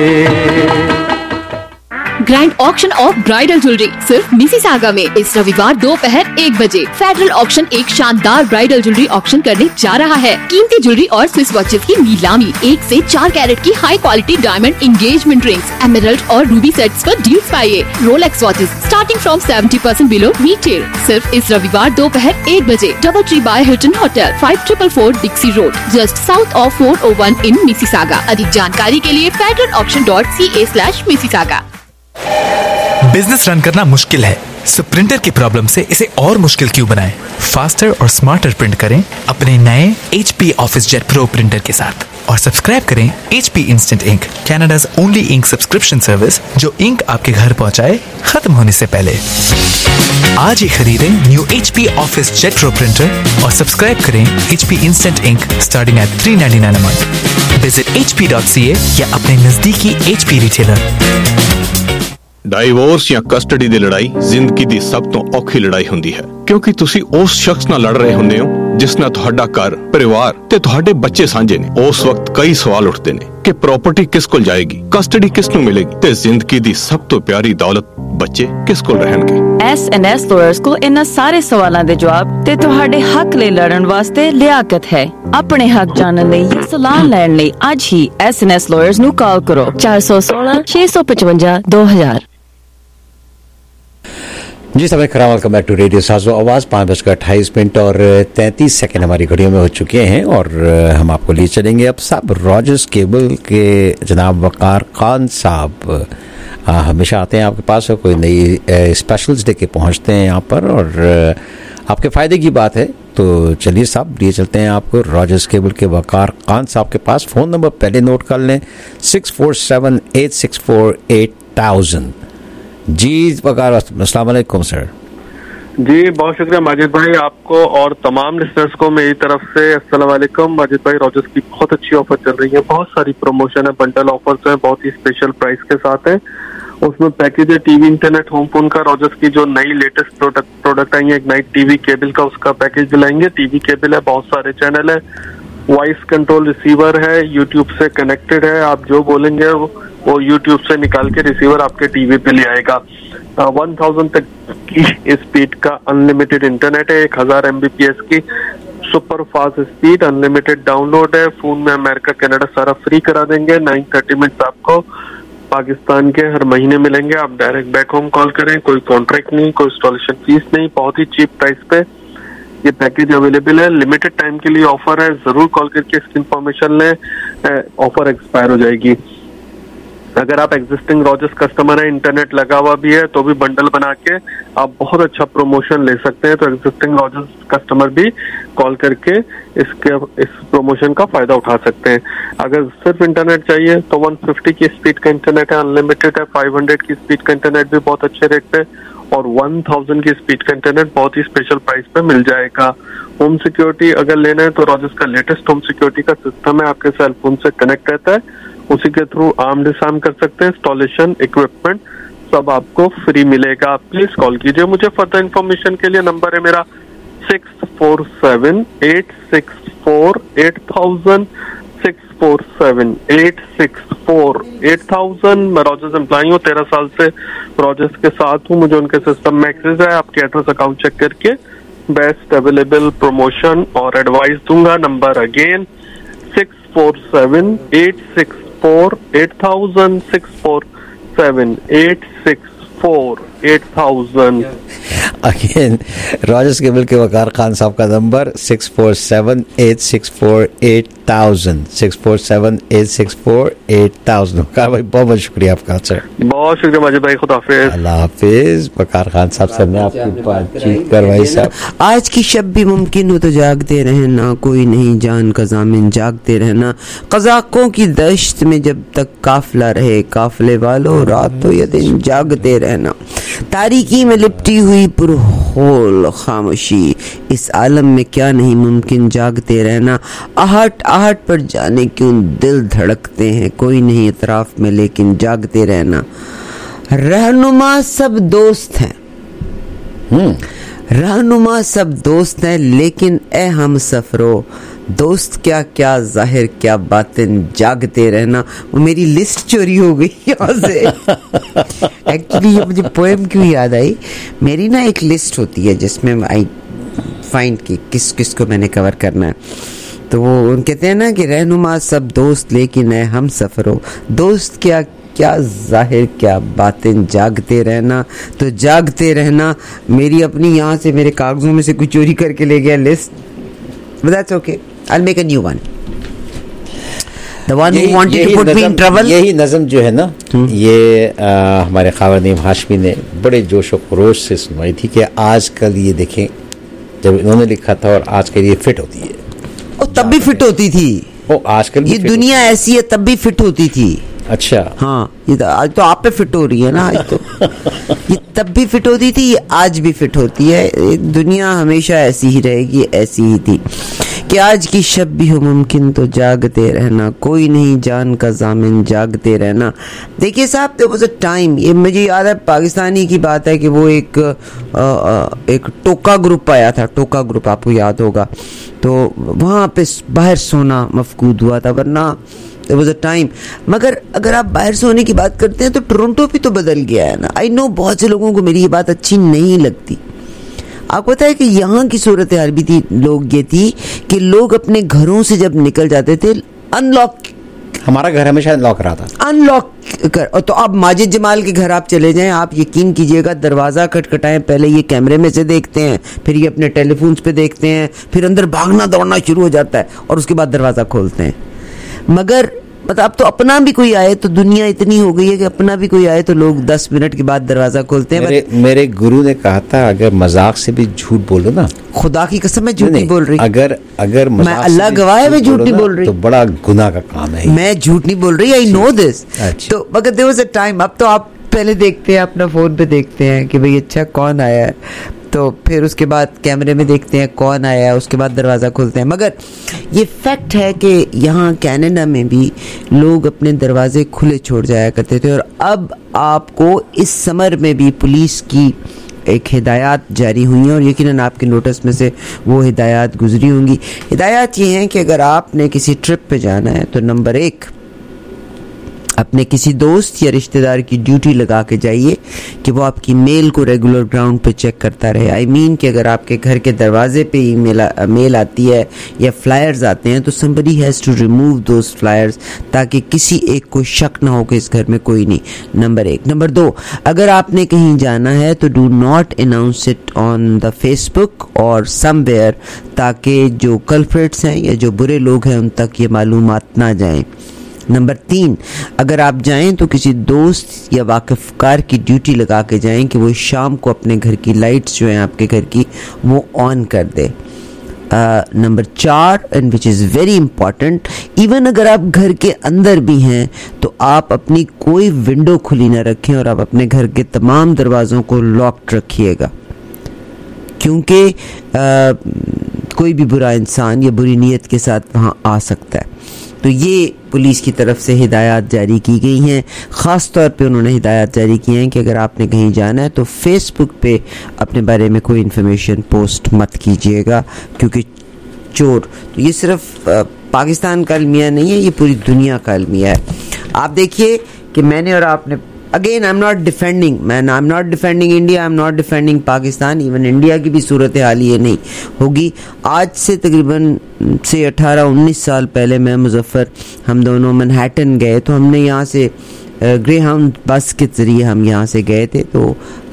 Grand auction of bridal jewellery सिर्फ मिसिसागा में इस रविवार दोपहर 1 बजे फेडरल ऑक्शन एक शानदार ब्राइडल ज्वेलरी ऑक्शन करने जा रहा है। कीमती ज्वेलरी और स्विस वॉचेस की नीलामी, 1 से 4 कैरेट की high quality diamond engagement rings, emerald और रूबी सेट्स पर डील्स पाइए। Rolex watches starting from 70% below retail, सिर्फ इस रविवार दोपहर 1 बजे DoubleTree by Hilton होटल, 5444 Dixie road, just south of 401 in Mississauga. अधिक जानकारी के लिए federalauction.ca/Mississauga। बिजनेस रन करना मुश्किल है, सो प्रिंटर की प्रॉब्लम से इसे और मुश्किल क्यों बनाएं? फास्टर और स्मार्टर प्रिंट करें अपने नए HP office jet pro printer के साथ और सब्सक्राइब करें HP instant ink, Canada's only ink subscription service जो इंक आपके घर पहुंचाए खत्म होने से पहले। आज ही खरीदें new HP office jet pro printer और सब्सक्राइब करें HP instant ink starting at $3.99 a month। Visit hp.ca या अपने नजदीकी HP रिटेलर। डाइवोर्स या कस्टडी ਦੀ ਲੜਾਈ ਜ਼ਿੰਦਗੀ ਦੀ ਸਭ ਤੋਂ ਔਖੀ ਲੜਾਈ ਹੁੰਦੀ ਹੈ, ਕਿਉਂਕਿ ਤੁਸੀਂ ਉਸ ਸ਼ਖਸ ਨਾਲ ਲੜ ਰਹੇ ਹੁੰਦੇ ਹੋ ਜਿਸ ਨਾਲ ਤੁਹਾਡਾ ਘਰ, ਪਰਿਵਾਰ ਤੇ ਤੁਹਾਡੇ ਬੱਚੇ ਸਾਂਝੇ ਨੇ। ਉਸ ਵਕਤ ਕਈ ਸਵਾਲ ਉੱਠਦੇ ਨੇ ਕਿ ਪ੍ਰਾਪਰਟੀ ਕਿਸ ਕੋਲ ਜਾਏਗੀ, ਕਸਟਡੀ ਕਿਸ ਨੂੰ ਮਿਲੇਗੀ ਤੇ ਜ਼ਿੰਦਗੀ ਦੀ ਸਭ ਤੋਂ ਪਿਆਰੀ ਦੌਲਤ ਬੱਚੇ ਕਿਸ ਕੋਲ ਰਹਿਣਗੇ। S&S ਲਾਇਰਸ ਕੋਲ ਇਹਨਾਂ ਸਾਰੇ ਸਵਾਲਾਂ ਦੇ ਜਵਾਬ ਤੇ ਤੁਹਾਡੇ ਹੱਕ ਲਈ ਲੜਨ ਵਾਸਤੇ ਲਿਆਕਤ ਹੈ। ਆਪਣੇ ਹੱਕ ਜਾਣਨ ਲਈ ਜਾਂ ਸਲਾਹ ਲੈਣ ਲਈ ਅੱਜ ਹੀ S&S ਲਾਇਰਸ ਨੂੰ ਕਾਲ ਕਰੋ 416 655 2000। जी समय खराब, वेलकम बैक टू रेडियो साजो आवाज़। 5:28 और 33 सेकंड हमारी घड़ियों में हो चुके हैं और हम आपको लिए चलेंगे अब साहब रॉजर्स केबल के जनाब वकार खान साहब हमेशा आते हैं आपके पास और कोई नई स्पेशल्स लेके पहुंचते हैं यहाँ पर, और आपके फ़ायदे की बात है। तो चलिए साहब, लिए चलते हैं आपको रॉजर्स केबल के वकार खान साहब के पास। फ़ोन नंबर पहले नोट कर लें, 6478648000। जी वकार, अस्सलाम वालेकुम सर। जी बहुत शुक्रिया माजिद भाई, आपको और तमाम लिसनर्स को मेरी तरफ से अस्सलाम वालेकुम। माजिद भाई, रॉजर्स की बहुत अच्छी ऑफर चल रही है, बहुत सारी प्रमोशन है, बंडल ऑफर्स है, बहुत ही स्पेशल प्राइस के साथ है। उसमें पैकेज है टीवी, इंटरनेट, होम फोन का। रॉजर्स की जो नई लेटेस्ट प्रोडक्ट आई है, एक नई टीवी केबल का, उसका पैकेज दिलाएंगे। टीवी केबल है, बहुत सारे चैनल है, वॉइस कंट्रोल रिसीवर है, यूट्यूब से कनेक्टेड है। आप जो बोलेंगे वो यूट्यूब से निकाल के रिसीवर आपके टीवी पे ले आएगा। 1000 तक की स्पीड का अनलिमिटेड इंटरनेट है, 1000 MBPS की super fast speed, unlimited download है। फोन में अमेरिका कनाडा सारा फ्री करा देंगे। 930 मिनट्स आपको पाकिस्तान के हर महीने मिलेंगे। आप डायरेक्ट बैक होम कॉल करें, कोई कॉन्ट्रैक्ट नहीं, कोई इंस्टॉलेशन फीस नहीं, बहुत ही चीप प्राइस पे ये पैकेज अवेलेबल है। लिमिटेड टाइम के लिए ऑफर है, जरूर कॉल करके इसकी इंफॉर्मेशन लें, ऑफर एक्सपायर हो जाएगी। अगर आप एग्जिस्टिंग रॉजर्स कस्टमर है, इंटरनेट लगा हुआ भी है, तो भी बंडल बना के आप बहुत अच्छा प्रमोशन ले सकते हैं। तो एग्जिस्टिंग रॉजर्स कस्टमर भी कॉल करके इस प्रमोशन का फायदा उठा सकते हैं। अगर सिर्फ इंटरनेट चाहिए तो 150 की स्पीड का इंटरनेट है, अनलिमिटेड है। 500 की स्पीड का इंटरनेट भी बहुत अच्छे रेट पे, और 1000 की स्पीड का इंटरनेट बहुत ही स्पेशल प्राइस पे मिल जाएगा। होम सिक्योरिटी अगर लेना है तो रॉजर्स का लेटेस्ट होम सिक्योरिटी का सिस्टम है, आपके सेलफोन से कनेक्ट रहता है, उसी के थ्रू आर्म डिसआर्म कर सकते हैं। इंस्टॉलेशन, इक्विपमेंट सब आपको फ्री मिलेगा। प्लीज कॉल कीजिए मुझे फर्दर इन्फॉर्मेशन के लिए। नंबर है मेरा 6478648000, 6478648000। मैं रॉजर्स एम्प्लॉई हूँ, 13 साल से रॉजर्स के साथ हूँ, मुझे उनके सिस्टम में एक्सेस है। आपके एड्रेस अकाउंट चेक करके बेस्ट अवेलेबल प्रमोशन और एडवाइस दूंगा। Number again 6478648000, 6478648000। Again Rogers cable के वकार खान साहब का नंबर 6478648000, 6478648000। वकार भाई बहुत बहुत शुक्रिया आपका सर। बहुत शुक्रिया माजिद भाई, खुदा हाफिज। अल्लाह हाफिज। वकार खान साहब से हमने आपकी बातचीत करवाई साहब। आज की शब भी मुमकिन हो तो जागते रहना, कोई नहीं जान का ज़ामिन जागते रहना। क़ज़ाक़ों की दश्त में जब तक काफिला रहे, काफिले वालों रात हो या दिन जागते रहना। तारीकी में लिपटी हुई पुरहोल खामोशी, इस आलम में क्या नहीं मुमकिन जागते रहना। आहट आहट पर जाने क्यों दिल धड़कते हैं, कोई नहीं इतराफ में लेकिन जागते रहना। रहनुमा सब दोस्त हैं, रहनुमा सब दोस्त हैं, लेकिन ए हम सफरो दोस्त क्या क्या जाहिर क्या बातें जागते रहना। वो मेरी लिस्ट चोरी हो गई यहाँ से। एक्चुअली ये मुझे पोएम क्यों याद आई, मेरी ना एक लिस्ट होती है जिसमें आई फाइंड कि किस किस को मैंने कवर करना है। तो वो कहते हैं ना कि रहनुमा सब दोस्त लेकिन है हम सफरो दोस्त क्या क्या जाहिर क्या बातें जागते रहना। तो जागते रहना। मेरी अपनी यहाँ से मेरे कागजों में से कुछ चोरी करके ले गया list, but that's okay. I'll make a new one. The one who wanted to put me in trouble. यही नज़म जो है ना, ये हमारे ख़ावर हाशमी ने बड़े जोश व खरोश से सुनवाई थी कि आजकल ये देखें, जब इन्होंने लिखा था और आजकल ये फिट होती है। और तब भी फिट होती थी। ओ आजकल ये दुनिया ऐसी है, तब भी फिट होती थी। अच्छा हाँ, ये तो आज तो आप पे फिट हो रही है ना, आज तो ये तब भी फिट होती थी, ये आज भी फिट होती है। दुनिया हमेशा ऐसी ही रहेगी, ऐसी ही थी कि आज की शब भी हो मुमकिन तो जागते रहना, कोई नहीं जान का ज़ामिन जागते रहना। देखिए साहब, देयर वाज अ टाइम, ये मुझे याद है पाकिस्तानी की बात है कि वो एक टोका ग्रुप आया था, टोका ग्रुप आपको याद होगा। तो वहाँ पे बाहर सोना मफकूद हुआ था, वरना There was a time। मगर अगर आप बाहर सोने की बात करते हैं तो टोरंटो भी तो बदल गया है ना। आई नो बहुत से लोगों को मेरी ये बात अच्छी नहीं लगती। आपको पता है कि यहाँ की सूरत हाल भी थी, लोग ये थी कि लोग अपने घरों से जब निकल जाते थे अनलॉक, हमारा घर हमेशा अनलॉक रहा था, अनलॉक कर। तो अब माजिद जमाल के घर आप चले जाएं, आप यकीन कीजिएगा दरवाज़ा खटखटाएं, पहले ये कैमरे में से देखते हैं, फिर ये अपने टेलीफोन्स पे देखते हैं, फिर अंदर भागना दौड़ना शुरू हो जाता है और उसके बाद दरवाज़ा खोलते हैं। मगर मतलब अब तो अपना भी कोई आए तो दुनिया इतनी हो गई है कि अपना भी कोई आए तो लोग 10 मिनट के बाद दरवाजा खोलते हैं। मेरे गुरु ने कहा था अगर मजाक से भी झूठ बोलो ना, खुदा की कसम मैं झूठ नहीं बोल रही, अगर मैं अल्लाह गवाह है मैं झूठ नहीं बोल रही, तो बड़ा गुनाह का काम है। मैं झूठ नहीं बोल रही, आई नो दिस। तो मगर देयर वाज अ टाइम, अब तो आप पहले देखते हैं अपना फोन पे देखते हैं कि भाई अच्छा कौन आया है, तो फिर उसके बाद कैमरे में देखते हैं कौन आया है, उसके बाद दरवाज़ा खोलते हैं। मगर ये फैक्ट है कि यहाँ कनाडा में भी लोग अपने दरवाजे खुले छोड़ जाया करते थे, और अब आपको इस समर में भी पुलिस की एक हिदायत जारी हुई है, और यकीनन आपके नोटिस में से वो हिदायत गुजरी होंगी। हिदायत ये हैं कि अगर आपने किसी ट्रिप पे जाना है तो नंबर 1, अपने किसी दोस्त या रिश्तेदार की ड्यूटी लगा के जाइए कि वो आपकी मेल को रेगुलर ग्राउंड पे चेक करता रहे। आई मीन कि अगर आपके घर के दरवाजे पे मेल आती है या फ्लायर्स आते हैं तो somebody has to remove those flyers, ताकि किसी एक को शक ना हो कि इस घर में कोई नहीं। नंबर 1। नंबर 2, अगर आपने कहीं जाना है तो do not announce it on the Facebook और समवेयर, ताकि जो कल्प्रिट्स हैं या जो बुरे लोग हैं उन तक ये मालूमात ना जाएं। नंबर 3, अगर आप जाएं तो किसी दोस्त या वाकिफकार की ड्यूटी लगा के जाएं कि वो शाम को अपने घर की लाइट्स जो हैं आपके घर की वो ऑन कर दे। Number 4, and which is very important, even अगर आप घर के अंदर भी हैं तो आप अपनी कोई विंडो खुली ना रखें और आप अपने घर के तमाम दरवाज़ों को लॉक्ड रखिएगा, क्योंकि कोई भी बुरा इंसान या बुरी नीयत के साथ वहाँ आ सकता है। तो ये पुलिस की तरफ से हिदायत जारी की गई हैं। ख़ास तौर पे उन्होंने हिदायत जारी की हैं कि अगर आपने कहीं जाना है तो फेसबुक पे अपने बारे में कोई इन्फॉर्मेशन पोस्ट मत कीजिएगा, क्योंकि चोर, तो ये सिर्फ पाकिस्तान का अलमिया नहीं है, ये पूरी दुनिया का अलमिया है। आप देखिए कि मैंने और आपने, again I am not defending India, I am not defending Pakistan, even India की भी सूरत हाल ये नहीं होगी। आज से तकरीबन से 18-19 साल पहले मैं मुजफ्फर, हम दोनों मैनहट्टन गए, तो हमने यहाँ से ग्रेहाउंड बस के ज़रिए हम यहाँ से गए थे, तो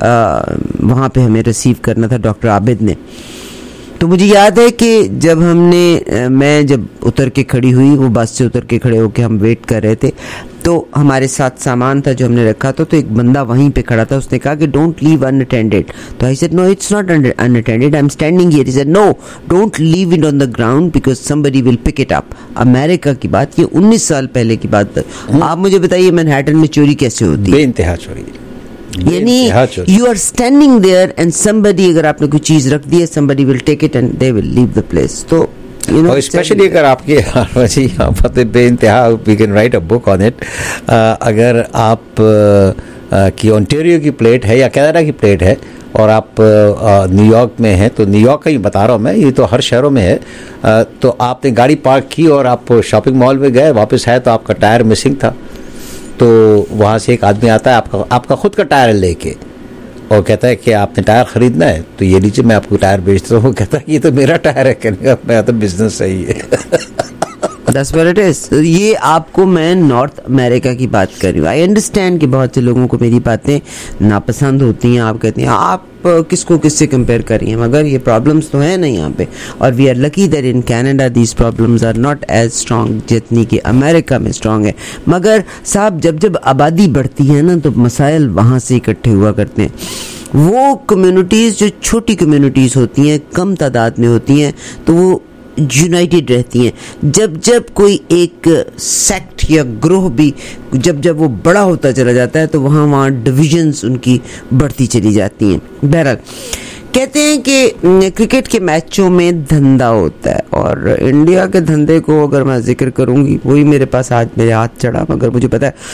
वहाँ पे हमें रिसीव करना था डॉक्टर आबिद ने। तो मुझे याद है कि जब मैं जब उतर के खड़ी हुई, वो बस से उतर के खड़े होके हम वेट कर रहे थे, तो हमारे साथ सामान था जो हमने रखा था, तो एक बंदा वहीं पे खड़ा था, उसने कहा कि डोंट लीव अनअटेंडेड। तो I said no it's not unattended, I am standing here. He said no don't leave it on the ground because somebody will pick it up. America की बात, ये 19 साल पहले की बात। आप मुझे बताइए मैनहट्टन में चोरी कैसे होती है? बेइंतहा चोरी, यानी you are standing there and somebody, अगर आपने कोई चीज रख दी है, somebody will take it and they will leave the place। तो you know, स्पेशली अगर आपके यहाँ पर बेइंतहा, we can write a book on it। अगर आप की ओंटारियो की प्लेट है या कनाडा की प्लेट है और आप न्यूयॉर्क में हैं, तो न्यूयॉर्क का ही बता रहा हूँ मैं, ये तो हर शहरों में है, तो आपने गाड़ी पार्क की और आप शॉपिंग मॉल में गए, वापस आए तो आपका टायर मिसिंग था, तो वहाँ से एक आदमी आता है आपका खुद का टायर लेके और कहता है कि आपने टायर खरीदना है तो ये लीजिए मैं आपको टायर बेचता हूँ। कहता है ये तो मेरा टायर है, कहने का मैं तो बिजनेस सही है। That's what it is। ये आपको मैं नॉर्थ अमेरिका की बात कर रही हूँ। आई अंडरस्टैंड कि बहुत से लोगों को मेरी बातें नापसंद होती हैं, आप कहते हैं आप किसको किससे कंपेयर कर रही हैं, मगर ये प्रॉब्लम्स तो हैं ना यहाँ पे, और we are lucky that in Canada these problems are not as strong जितनी कि अमेरिका में स्ट्रॉन्ग है। मगर साहब जब आबादी बढ़ती है ना तो मसाइल वहाँ से इकट्ठे हुआ करते हैं। वो कम्युनिटीज़ जो छोटी कम्युनिटीज़ होती हैं, कम तादाद में होती हैं, तो वो यूनाइटेड रहती हैं। जब कोई एक सेक्ट या ग्रोह भी जब वो बड़ा होता चला जाता है तो वहाँ डिविजन्स उनकी बढ़ती चली जाती हैं। बहरहाल कहते हैं कि क्रिकेट के मैचों में धंधा होता है, और इंडिया के धंधे को अगर मैं जिक्र करूँगी, वही मेरे पास आज मेरे हाथ चढ़ा, मगर मुझे पता है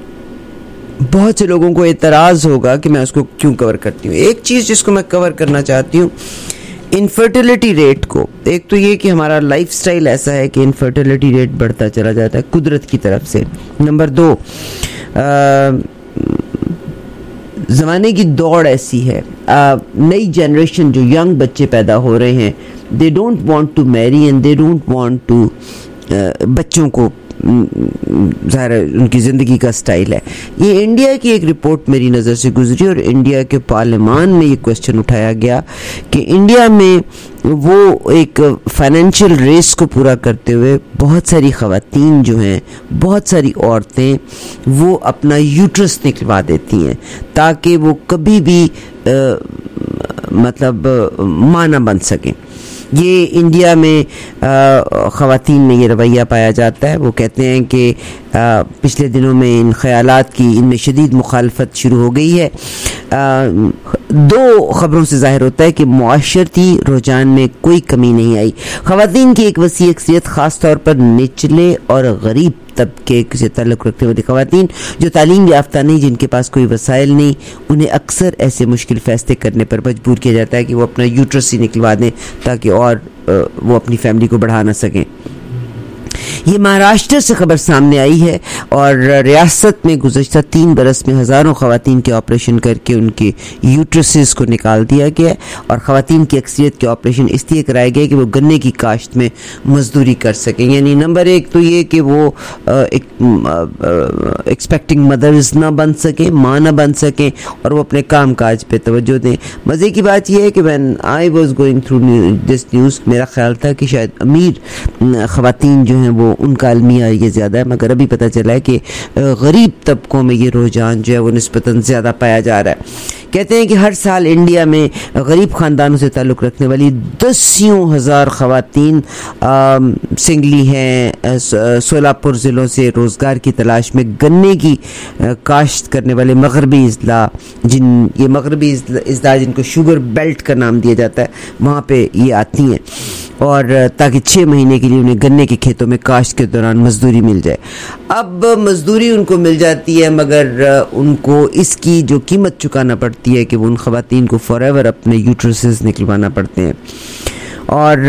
बहुत से लोगों को एतराज़ होगा कि मैं उसको क्यों कवर करती हूँ। एक चीज़ जिसको मैं कवर करना चाहती हूँ, इनफर्टिलिटी रेट को। एक तो ये कि हमारा लाइफस्टाइल ऐसा है कि इनफर्टिलिटी रेट बढ़ता चला जाता है कुदरत की तरफ से। नंबर 2, ज़माने की दौड़ ऐसी है, नई जनरेशन जो यंग बच्चे पैदा हो रहे हैं, they don't want to marry and they don't want to बच्चों को ज़ाहिर है उनकी ज़िंदगी का स्टाइल है। ये इंडिया की एक रिपोर्ट मेरी नज़र से गुजरी और इंडिया के पार्लियामान में ये क्वेश्चन उठाया गया कि इंडिया में वो एक फाइनेंशियल रेस को पूरा करते हुए बहुत सारी ख़वातीन जो हैं, बहुत सारी औरतें वो अपना यूट्रस निकलवा देती हैं ताकि वो कभी भी मां ना बन सकें। ये इंडिया में ख़वातीन में ये रवैया पाया जाता है। वो कहते हैं कि पिछले दिनों में इन ख़यालात की इनमें शदीद मुखालफत शुरू हो गई है। दो ख़बरों से ज़ाहिर होता है कि मुआशरती रुझान में कोई कमी नहीं आई। ख़वातीन की एक वसी अक्सरियत ख़ास तौर पर निचले और गरीब तबके से ताल्लुक़ रखने वाली ख़वातीन जो तालीम याफ्ता नहीं, जिनके पास कोई वसाइल नहीं, उन्हें अक्सर ऐसे मुश्किल फ़ैसले करने पर मजबूर किया जाता है कि वो अपना यूट्रस ही निकलवा दें ताकि और वो अपनी फैमिली को बढ़ा ना सकें। ये महाराष्ट्र से खबर सामने आई है और रियासत में गुज़श्ता 3 बरस में हज़ारों ख़वातीन के ऑपरेशन करके उनके यूट्रसेस को निकाल दिया गया और ख़वातीन की अक्सरियत के ऑपरेशन इसलिए कराए गए कि वो गन्ने की काश्त में मजदूरी कर सकें। यानी नंबर 1 तो ये कि वो एक्सपेक्टिंग मदर्स ना बन सकें, माँ ना बन सकें और वो अपने काम काज पे तवज्जो दें। मज़े की बात यह है कि when I was going through this news मेरा ख्याल था कि शायद अमीर ख़वातीन जो हैं वो उनका अलमिया ये ज़्यादा है, मगर अभी पता चला है कि गरीब तबकों में ये रुझान जो है वो निस्बतन ज़्यादा पाया जा रहा है। कहते हैं कि हर साल इंडिया में गरीब ख़ानदानों से ताल्लुक़ रखने वाली 10,000 ख़वातीन सिंगली हैं सोलापुर ज़िलों से रोज़गार की तलाश में गन्ने की काश्त करने वाले मगरबी अजला, ये मगरबी अजला जिनको शुगर बेल्ट का नाम दिया जाता है, वहाँ पे ये आती हैं और ताकि 6 महीने के लिए उन्हें गन्ने के खेतों में काश्त के दौरान मजदूरी मिल जाए। अब मजदूरी उनको मिल जाती है मगर उनको इसकी जो कीमत चुकाना पड़ती है कि वो उन ख़वातीन को फॉरएवर अपने यूट्रसेस निकलवाना पड़ते हैं। और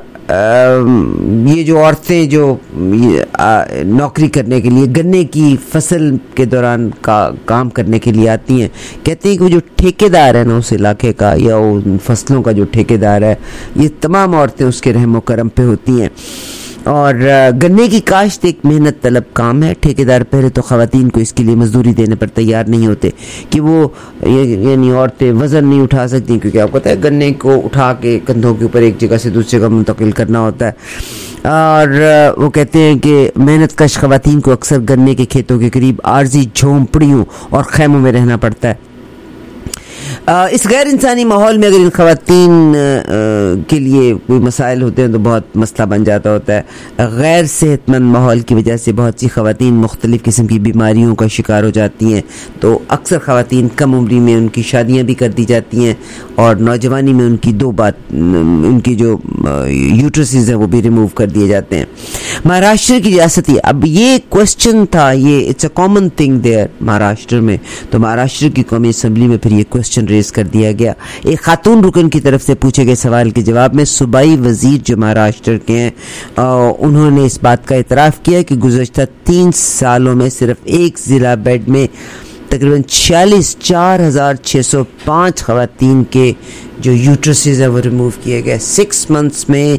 ये जो औरतें जो नौकरी करने के लिए गन्ने की फसल के दौरान काम करने के लिए आती हैं, कहते हैं कि वो जो ठेकेदार है ना उस इलाके का या उन फसलों का जो ठेकेदार है, ये तमाम औरतें उसके रहमो करम पे होती हैं। और गन्ने की काश्त एक मेहनत तलब काम है। ठेकेदार पहले तो ख़वातीन को इसके लिए मजदूरी देने पर तैयार नहीं होते कि वो यानी औरतें वज़न नहीं उठा सकती, क्योंकि आपको पता है गन्ने को उठा के कंधों के ऊपर एक जगह से दूसरी जगह मुंतकिल करना होता है। और वो कहते हैं कि मेहनत कश ख़वातीन को अक्सर गन्ने के खेतों के करीब आर्जी झोंपड़ियों और खैमों में रहना पड़ता है। इस गैर इंसानी माहौल में अगर इन ख़वातीन के लिए कोई मसाइल होते हैं तो बहुत मसला बन जाता होता है। गैर सेहतमंद माहौल की वजह से बहुत सी ख़वातीन मुख्तलिफ़ किस्म की बीमारियों का शिकार हो जाती हैं। तो अक्सर ख़वातीन कम उम्री में उनकी शादियाँ भी कर दी जाती हैं और नौजवानी में उनकी जो यूट्रसेस हैं वो भी रिमूव कर दिए जाते हैं। महाराष्ट्र की रियासती, अब ये क्वेश्चन था, ये it's a common thing there Maharashtra में, तो महाराष्ट्र की कौमी असम्बली में फिर ये क्वेश्चन रेज कर दिया गया। एक खातून रुकन की तरफ से पूछे गए सवाल के जवाब में सूबाई वजीर जो महाराष्ट्र के हैं उन्होंने इस बात का इतराफ़ किया कि गुज़श्ता 3 सालों में सिर्फ एक ज़िला बेड में तकरीबन 4,605 ख़वातीन के जो यूट्रसेस हैं वो रिमूव किए गए। 6 मंथ्स में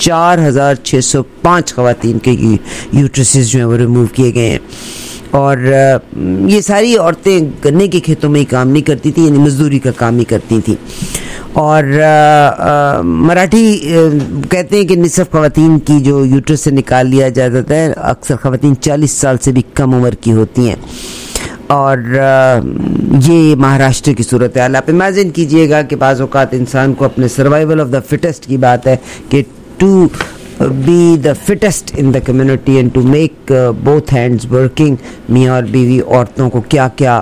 4,605 ख़वातीन के यूट्रसेस जो हैं वो रिमूव किए गए हैं। और ये सारी औरतें गन्ने के खेतों में ही काम नहीं करती थी, यानी मजदूरी का काम ही करती थी। और मराठी कहते हैं कि निसफ ख़वातीन की जो यूट्रस से निकाल लिया जाता है, अक्सर ख़वातीन 40 साल से भी कम उम्र की होती हैं। और ये महाराष्ट्र की सूरत हाल आप इमेजिन कीजिएगा कि बाज़ औक़ात इंसान को अपने सर्वाइवल ऑफ द फिटेस्ट की बात है कि to be the fittest in the community and to make both hands working, मियाँ और बीवी औरतों को क्या क्या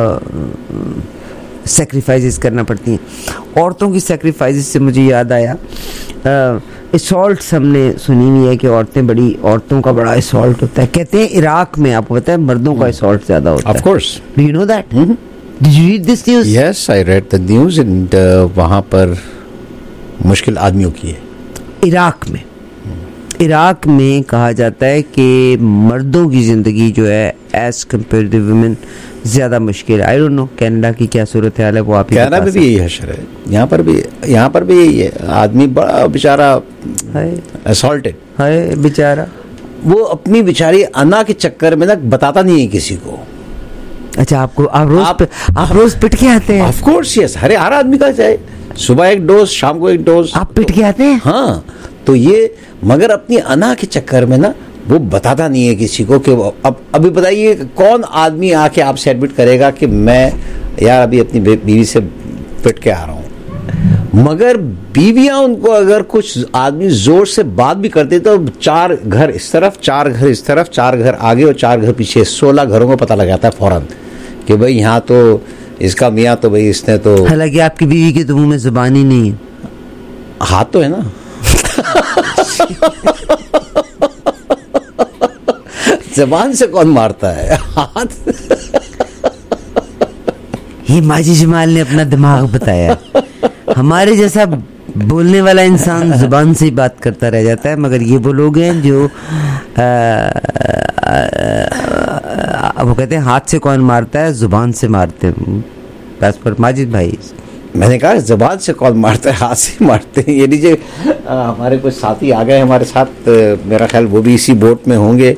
सेक्रीफाइसेस करना पड़ती हैं। औरतों की सेक्रीफाइसेस से मुझे याद आया, असॉल्ट हमने सुनी हुई है कि औरतों का बड़ा असॉल्ट होता है। कहते हैं इराक में, आपको पता है, मर्दों का असॉल्ट ज़्यादा होता है। Of course. Do you know that? Did you read this news? Yes, I read the news and वहाँ पर मुश्किल आदमियों की है। इराक में कहा जाता है कि मर्दों की ज़िंदगी जो है एज कम्पेयर टू वुमेन ज़्यादा मुश्किल है। आई डोंट नो कनाडा की क्या सूरत हाल है, वो आप कनाडा में भी यही हशर है, यहाँ पर भी यही है। आदमी बड़ा बेचारा असॉल्टेड है बेचारा। वो अपनी बेचारी अना के चक्कर में ना बताता नहीं है किसी को। अच्छा, आप रोज पिट के आते हैं? ऑफ कोर्स यस, हर आदमी का चाहे सुबह एक डोज, शाम को एक डोज आप पिट के आते हैं? हाँ, तो ये मगर अपनी अना के चक्कर में ना वो बताता नहीं है किसी को कि अब अभी बताइए कौन आदमी आके आपसे एडमिट करेगा कि मैं यार अभी अपनी बीवी से पिट के आ रहा हूँ। मगर बीवियां उनको अगर कुछ आदमी जोर से बात भी करते तो 4 घर इस तरफ, 4 घर इस तरफ, 4 घर आगे और 4 घर पीछे, 16 घरों को पता लग जाता है फौरन कि भाई यहाँ तो इसका मियाँ तो भाई इसने तो। हालांकि आपकी बीवी के तो मुंह में जुबान ही नहीं है, हाथ तो है ना। जबान से कौन मारता है, हाथ। ये माजी जमाल ने अपना दिमाग बताया। हमारे जैसा बोलने वाला इंसान जुबान से ही बात करता रह जाता है, मगर ये वो लोग हैं जो वो कहते हैं हाथ से कौन मारता है, जुबान से मारते हैं। बस पर माजिद भाई, मैंने कहा जबान से कौन मारता है, हाथ से मारते हैं। ये लीजिए हमारे कुछ साथी आ गए हमारे साथ, मेरा ख्याल वो भी इसी बोट में होंगे।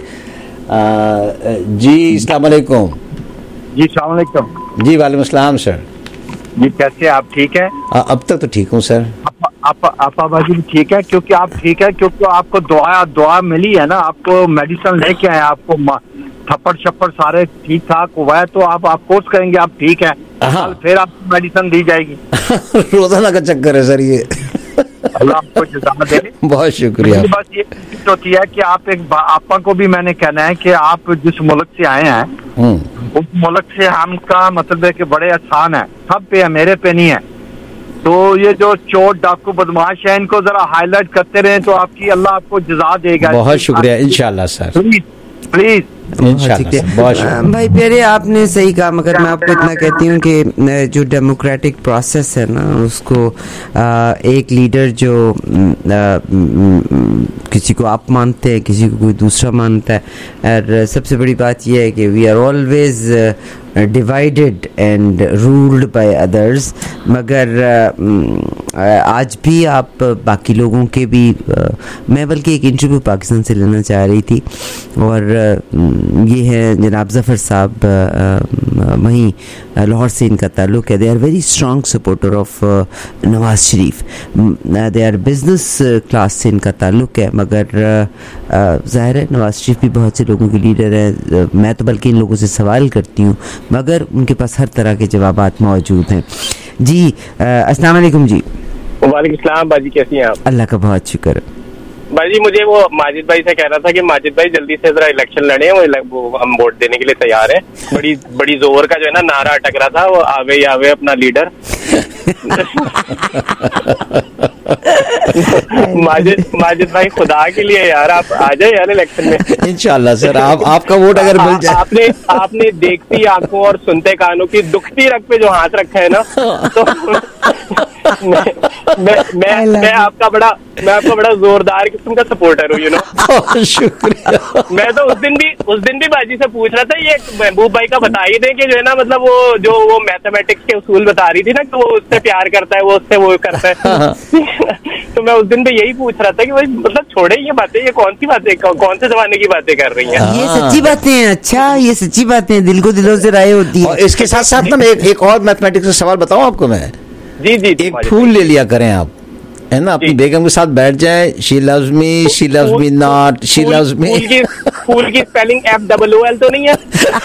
जी अस्सलाम वालेकुम। जी अस्सलाम वालेकुम। जी वालेकुम अस्सलाम सर। जी कैसे, आप ठीक है? अब तक तो ठीक हूँ सर। आपा बाजी ठीक है? क्योंकि आप ठीक है, क्योंकि आपको दुआ मिली है ना, आपको मेडिसिन लेके आए, आपको थप्पड़ छप्पड़ सारे ठीक ठाक हुआ है, तो आप कोर्स करेंगे, आप ठीक है, फिर आपको मेडिसिन दी जाएगी। रोजाना का चक्कर है सर ये। अल्लाह आपको जज़ा दे। बहुत शुक्रिया। बस ये होती है कि आपा को भी मैंने कहना है कि आप जिस मुल्क से आए हैं उस मुल्क से हम का मतलब है कि बड़े आसान है, सब पे है, मेरे पे नहीं है। तो ये जो चोर डाकू बदमाश है इनको जरा हाईलाइट करते रहे तो आपकी अल्लाह आपको जज़ा देगा। बहुत शुक्रिया, इंशाल्लाह सर, प्लीज भाई प्यारे, आपने सही कहा, मगर मैं आपको इतना कहती हूँ कि जो डेमोक्रेटिक प्रोसेस है ना, उसको एक लीडर जो किसी को आप मानते हैं, किसी को कोई दूसरा मानता है, और सबसे बड़ी बात यह है कि we are always divided and ruled by others. मगर आज भी आप बाकी लोगों के भी, मैं बल्कि एक इंटरव्यू पाकिस्तान से लेना चाह रही थी, और ये है जनाब ज़फ़र साहब, वहीं लाहौर से इनका ताल्लुक़ है। They are very strong supporter of Nawaz Sharif, they are business class से इनका ताल्लुक़ है, मगर ज़ाहिर है नवाज शरीफ भी बहुत से लोगों के लीडर हैं। मैं तो बल्कि इन लोगों से सवाल करती हूँ, मगर उनके पास हर तरह के जवाबात मौजूद हैं। जी अस्सलाम वालेकुम। जी वालेकुम सलाम। बाजी कैसी हैं आप? अल्लाह का बहुत शुक्र। बाजी मुझे वो माजिद भाई से कहना था कि माजिद भाई जल्दी से जरा इलेक्शन लड़े, वो हम वोट देने के लिए तैयार हैं। बड़ी जोर का जो है ना नारा अटक रहा था, वो आवे अपना लीडर। माजिद भाई खुदा के लिए यार आप आ जाए यार इलेक्शन में। इंशाल्लाह सर, आपका वोट अगर मिल जाए। आपने देखती आंखों और सुनते कानों की दुखती रग पे जो हाथ रखा है ना, तो मैं आपका बड़ा जोरदार किस्म का सपोर्टर हूँ, यू नो। शुक्रिया। मैं तो उस दिन भी बाजी से पूछ रहा था, ये महबूब भाई का बता ही दें कि जो है ना, मतलब वो मैथमेटिक्स के उसूल बता रही थी ना कि वो उससे प्यार करता है, वो उससे वो करता है। तो मैं उस दिन भी यही पूछ रहा था कि भाई मतलब छोड़े ये बातें, ये कौन सी बातें, कौन से जमाने की बातें कर रही हैं? ये सच्ची बातें हैं। अच्छा, ये सच्ची बातें हैं, दिल को दिलों से राय होती है। और इसके साथ साथ ना मैं एक और मैथमेटिक्स का सवाल बताऊं आपको मैं। जी। एक फूल ले लिया करें आप, है ना, अपनी बेगम के साथ बैठ जाए, she loves me not, she loves me. फूल की स्पेलिंग FOOL तो नहीं है?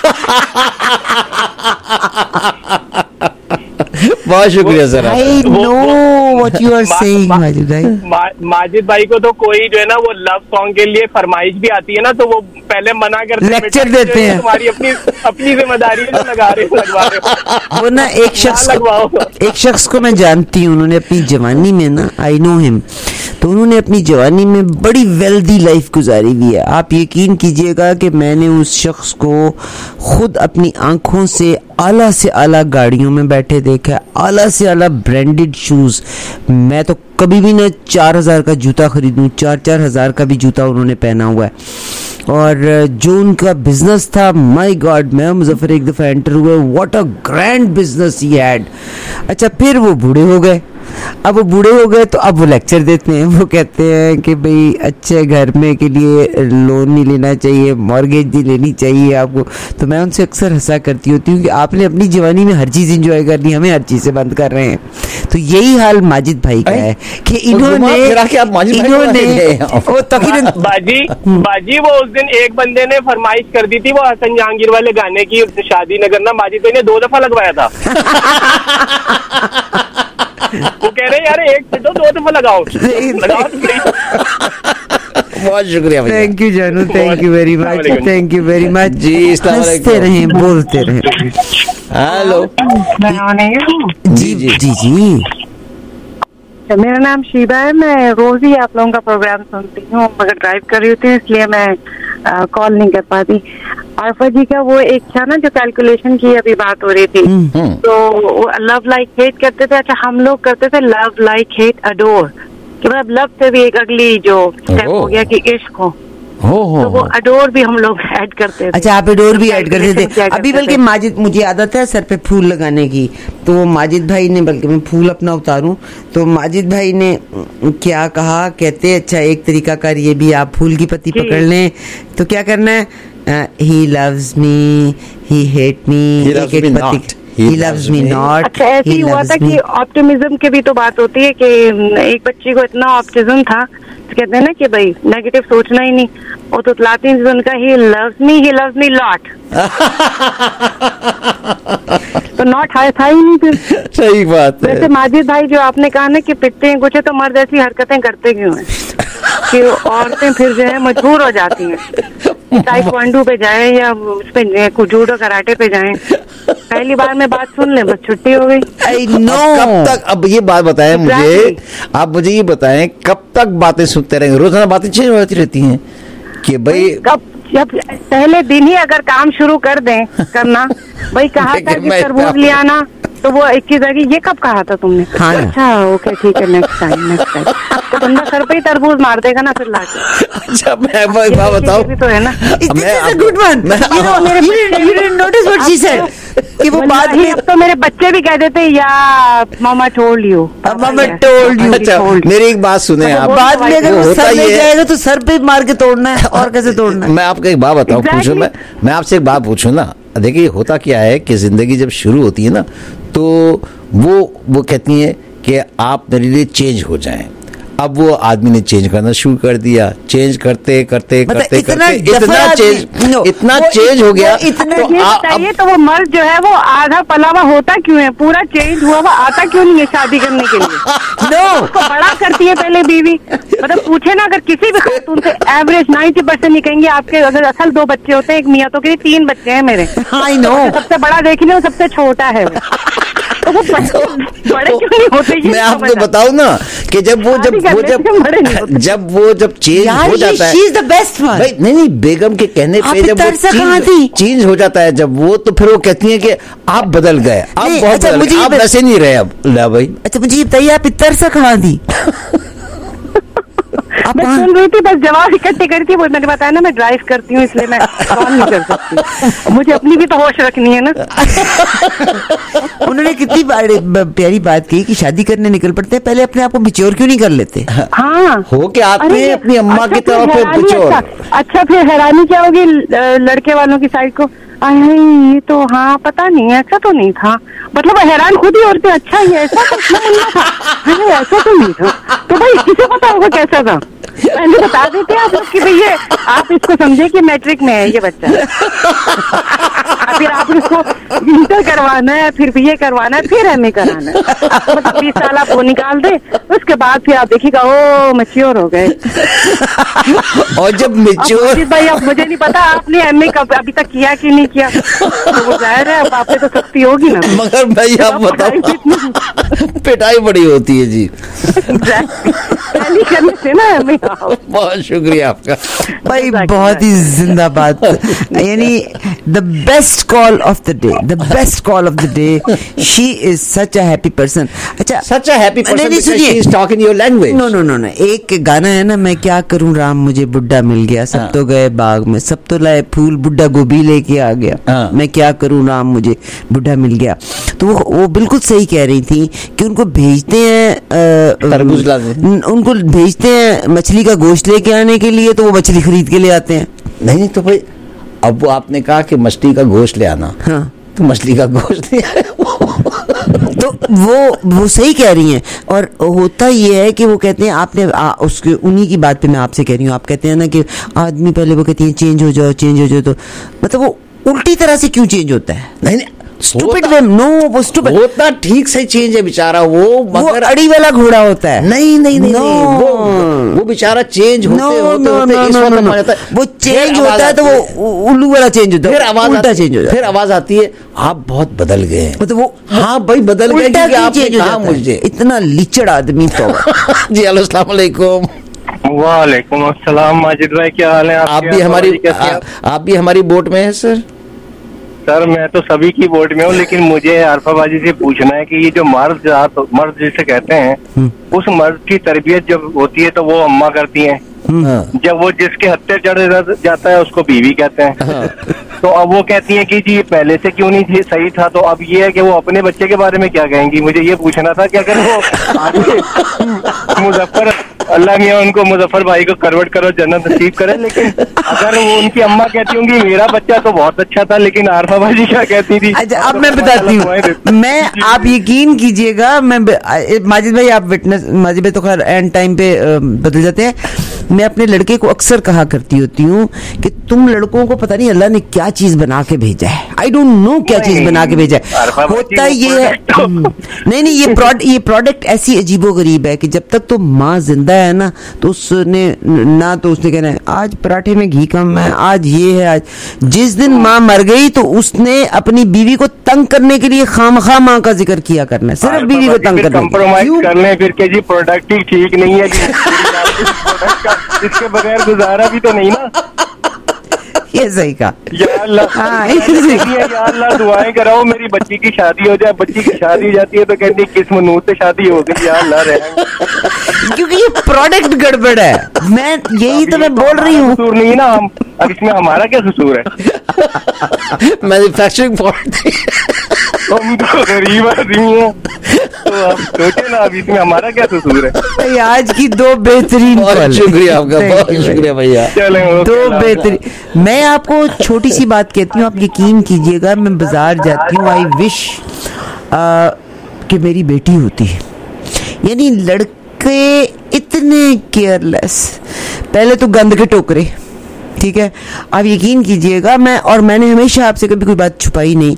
बहुत शुक्रिया sir. I know what you are saying, Majid भाई। माजिद भाई को तो कोई जो है ना वो लव सॉन्ग के लिए फरमाइश भी आती है ना, तो वो पहले मना करते हैं, लेक्चर देते हैं। तुम्हारी अपनी जिम्मेदारी है, लगवा रहे हो। वो ना एक शख्स को मैं जानती हूँ, उन्होंने अपनी जवानी में ना, आई नो हिम, तो उन्होंने अपनी जवानी में बड़ी वेल्दी लाइफ गुजारी हुई है। आप यकीन कीजिएगा कि मैंने उस शख्स को खुद अपनी आंखों से आला गाड़ियों में बैठे देखा है, आला से आला ब्रांडेड शूज। मैं तो कभी भी ना 4000 का जूता खरीदूं, 4-4 का भी जूता उन्होंने पहना हुआ है। और जो उनका बिजनेस था, माय गॉड, मैं मुजफ्फर एक दफा एंटर हुए, what a grand business he had. अच्छा, फिर वो बूढ़े हो गए, अब वो बूढ़े हो गए तो अब वो लेक्चर देते हैं, वो कहते हैं कि भाई अच्छे घर में के लिए लोन नहीं लेना चाहिए, मॉर्गेज नहीं लेनी चाहिए आपको। तो मैं उनसे अक्सर हंसा करती होती हूँ कि आपने अपनी जवानी में हर चीज़ एंजॉय कर ली, हमें हर चीज़ से बंद कर रहे हैं। तो यही हाल माजिद भाई का है कि इन्होंने बाजी वो उस दिन एक बंदे ने फरमाइश कर दी थी वो हसन जहांगीर वाले गाने की, शादी नगर ना माजिद भाई ने 2 दफा लगवाया था। वो कह रहे यार एक से 2 दफा लगाओ। बहुत शुक्रिया, थैंक यू जानू, thank you very much, thank you very much जी। हंसते रहें, बोलते रहें। हेलो जी जी जी जी, मेरा नाम शीबा है। मैं रोज ही आप लोगों का प्रोग्राम सुनती हूँ, मगर ड्राइव कर रही होती हूँ इसलिए मैं कॉल नहीं कर पाती। आरफा जी का वो एक था ना जो कैलकुलेशन की अभी बात हो रही थी, तो लव लाइक हेट करते थे। अच्छा, हम लोग करते थे लव लाइक हेट अडोर, कि मतलब लव से भी एक अगली जो स्टेप हो गया कि इश्क हो, तो वो अडोर भी हम लोग ऐड करते थे। अच्छा, आप अडोर भी ऐड करते थे। अभी बल्कि माजिद, मुझे आदत है सर पे फूल लगाने की, तो माजिद भाई ने, बल्कि मैं फूल अपना उतारूं, तो माजिद भाई ने क्या कहा, कहते अच्छा एक तरीका कार ये भी, आप फूल की पत्ती पकड़ लें तो क्या करना है, he loves me, he hate me, He loves me not. अच्छा, ऐसे ही हुआ था कि ऑप्टिमिज्म की भी तो बात होती है कि एक बच्ची को इतना ऑप्टिज्म था, तो कहते हैं ना कि भाई नेगेटिव सोचना ही नहीं, वो तो लाती उनका ही लव्स मी लॉट। तो नॉट था ही नहीं फिर। सही बात है। वैसे माजिद भाई जो आपने कहा ना कि पिटते हैं कुछ, तो मर्द ऐसी हरकतें करते क्यों हैं कि औरतें फिर जो है मजबूर हो जाती हैं, ताइक्वांडो पे जाए या उस पे जूडो कराटे पे जाएं, पहली बार में बात सुन ले बस छुट्टी हो गई। कब तक, अब ये बात बताएं मुझे, आप मुझे ये बताएं कब तक बातें सुनते रहेंगे? रोजाना बातें चेंज होती रहती हैं कि भाई कब, जब पहले दिन ही अगर काम शुरू कर दें करना, भाई कहा था कि तरबूज ले आना, तो वो 21 आगे ये कब कहा था तुमने? हाँ। अच्छा ओके ठीक है, नेक्स्ट टाइम तो बंदा सर पे ही तरबूज मार देगा ना फिर लाके। अच्छा, मैं बताऊं तो है ना, good one, notice what she said कि वो बाद में अब तो मेरे बच्चे भी कह देते या मामा टोल्ड यू, मामा टोल्ड यू। अच्छा, मेरी एक बात सुने आप, बाद में अगर वो सर में जाएगा तो सर पे मार के तोड़ना है, और कैसे तोड़ना है? मैं आपको एक बात बताऊं, पूछूं मैं आपसे एक बात पूछूं ना। देखिए, होता क्या है कि जिंदगी जब शुरू होती है ना, तो वो कहती है कि आप मेरे लिए चेंज हो जाएं। अब वो आदमी ने चेंज करना शुरू कर दिया, चेंज करते करते करते इतना चेंज हो गया। तो वो मर्द जो है वो आधा पला हुआ होता क्यों है, पूरा चेंज हुआ वो आता क्यों नहीं है शादी करने के लिए? उसको बड़ा करती है पहले बीवी। मतलब पूछे ना, अगर किसी भी खातून से एवरेज 90% नहीं कहेंगे आपके, अगर असल 2 बच्चे होते हैं, एक मियाँ तो कहीं 3 बच्चे हैं मेरे, सबसे बड़ा देख लिया, सबसे छोटा है तो वो बड़े क्यों नहीं होते? मैं आपको बताऊं ना कि जब चेंज हो जाता है, she is the best one. भाई नहीं, बेगम के कहने पे जब वो चेंज हो जाता है, जब वो, तो फिर वो कहती है कि आप बदल गए, आप बहुत बदल गए, आप वैसे नहीं रहे अब। ला भाई, अच्छा मुझे बताइए, आप इतर से कहाँ थी? मैं सुन रही थी, बस जवाब इकट्ठे करी थी। वो मैंने बताया ना मैं ड्राइव करती हूँ इसलिए मैं कॉल नहीं कर सकती, मुझे अपनी भी तो होश रखनी है ना। उन्होंने कितनी प्यारी बात कही कि शादी करने निकल पड़ते हैं, पहले अपने आप को मैच्योर क्यों नहीं कर लेते? हाँ, हो के आपने अपनी अम्मा की तरफ मैच्योर। अच्छा, फिर हैरानी क्या होगी लड़के वालों की साइड को, ये तो हाँ पता नहीं ऐसा तो नहीं था, मतलब हैरान खुद ही औरतें, अच्छा ये ऐसा तो था, ऐसा तो नहीं था, तो भाई किसे पता होगा कैसा था? पहले बता देते हैं आप लोग कि भैया आप इसको समझे कि मैट्रिक में है ये बच्चा, फिर आप इसको इंटर करवाना है, फिर बीए करवाना है, फिर एमए कराना है, मतलब 20 साल आप वो निकाल दे, उसके बाद फिर आप देखिएगा ओ मैच्योर हो गए। और जब मैच्योर, भाई अब मुझे नहीं पता आपने एमए कब अभी तक किया कि नहीं किया, तो वो जाहिर है अब आप पे तो सख्ती होगी ना। मगर भाई आप बताओ, पिटाई बड़ी होती है जी करने से ना एमए। बहुत शुक्रिया आपका भाई, बहुत ही जिंदाबाद। यानी the best call of the day, the best call of the day, she is such a happy person. अच्छा, such a happy person because she is talking your language. No, एक गाना है ना, मैं क्या करूं राम मुझे बुड्ढा मिल गया, सब तो गए बाग में, सब तो लाए फूल, बुड्ढा गोभी लेके आ गया, मैं क्या करूं राम मुझे बुड्ढा मिल गया। तो वो बिल्कुल सही कह रही थी थी कि उनको भेजते हैं तरबूज लाने, उनको भेजते हैं मछली का गोश्त लेके आने के लिए, तो वो मछली खरीद के ले आते हैं। नहीं तो भाई अब वो आपने कहा कि मछली का गोश्त ले आना, हाँ तो मछली का गोश्त नहीं आया तो वो सही कह रही हैं। और होता ये है कि वो कहते हैं आपने उसके उन्हीं की बात पे मैं आपसे कह रही हूँ, आप कहते हैं ना कि आदमी पहले वो कहती है चेंज हो जाओ, तो मतलब वो उल्टी तरह से क्यों चेंज होता है? नहीं स्टूपिड वे, नो वो स्टूपिड होता ठीक से चेंज है बेचारा वो, मगर अड़ी वाला घोड़ा होता है। नहीं वो बेचारा चेंज होते वो चेंज होता है तो वो उल्लू वाला चेंज होता है, फिर आवाज उल्टा चेंज होता है, फिर आवाज आती है आप बहुत बदल गए, मतलब वो हाँ भाई बदल गए क्योंकि आपने कहा मुझे इतना लिचड़ आदमी तो। जी हेलो अस्सलाम वालेकुम। वालेकुम अस्सलाम माजिद भाई, क्या हाल है? आप भी हमारी बोट में है सर? सर मैं तो सभी की बोट में हूँ, लेकिन मुझे आरफाबाजी से पूछना है कि ये जो मर्द जिसे कहते हैं, उस मर्द की तरबियत जब होती है तो वो अम्मा करती हैं, जब वो जिसके हत्थे चढ़ जाता है उसको बीवी कहते हैं। तो अब वो कहती हैं कि जी ये पहले से क्यों नहीं थी, सही था। तो अब ये है कि वो अपने बच्चे के बारे में क्या कहेंगी? मुझे ये पूछना था कि अगर वो आगे मुजफ्फर, अल्लाह मियाँ उनको मुजफ्फर भाई को करवट करो, जन्नत नसीब करे, लेकिन अगर वो उनकी अम्मा कहती होंगी मेरा बच्चा तो बहुत अच्छा था, लेकिन आरफा भाई क्या कहती थी? अच्छा अब मैं बताती हूँ, मैं आप यकीन कीजिएगा, मैं माजिद भाई आप विटनेस, माजिद भाई तो खैर एंड टाइम पे बदल जाते हैं। मैं अपने लड़के को अक्सर कहा करती होती हूँ कि तुम लड़कों को पता नहीं अल्लाह ने क्या चीज बना के भेजा है, आई डोंट नो क्या चीज बना के भेजा है। होता ये है नहीं ये प्रोडक्ट ऐसी अजीबो गरीब है कि जब तक तो माँ जिंदा है ना, तो उसने ना तो उसने कहना है आज पराठे में घी कम है, आज ये है, आज जिस दिन माँ मर गई तो उसने अपनी बीवी को तंग करने के लिए खामखा माँ का जिक्र किया करना है, सिर्फ बीवी को तंग करना। कंप्रोमाइज कर लें फिर के जी प्रोडक्ट ही ठीक नहीं है, इसके बगैर गुजारा भी तो नहीं ना। ये सही कहा या अल्लाह दुआएं कराओ मेरी बच्ची की शादी हो जाए। बच्ची की शादी हो जाती है तो कहती है किस मनूत से शादी हो गई, या अल्लाह रहे। क्योंकि ये प्रोडक्ट गड़बड़ है, मैं यही तो मैं बोल रही हूँ। कसूर नहीं है ना, हम अब इसमें हमारा क्या कसूर है? मैन्युफैक्चरिंग फॉल्ट हम तो गरीब आदमी हैं, तो आप सोचे ना अब इसमें हमारा क्या कसूर है? आज की दो बेहतरीन पल, शुक्रिया आपका, बहुत शुक्रिया भैया। दो बेहतरीन, मैं आपको छोटी सी बात कहती हूँ, आप यकीन कीजिएगा, मैं बाजार जाती हूँ, आई विश कि मेरी बेटी होती, यानी लड़के इतने केयरलेस, पहले तो गंद के टोकरे, ठीक है, आप यकीन कीजिएगा, मैंने हमेशा आपसे कभी कोई बात छुपाई नहीं।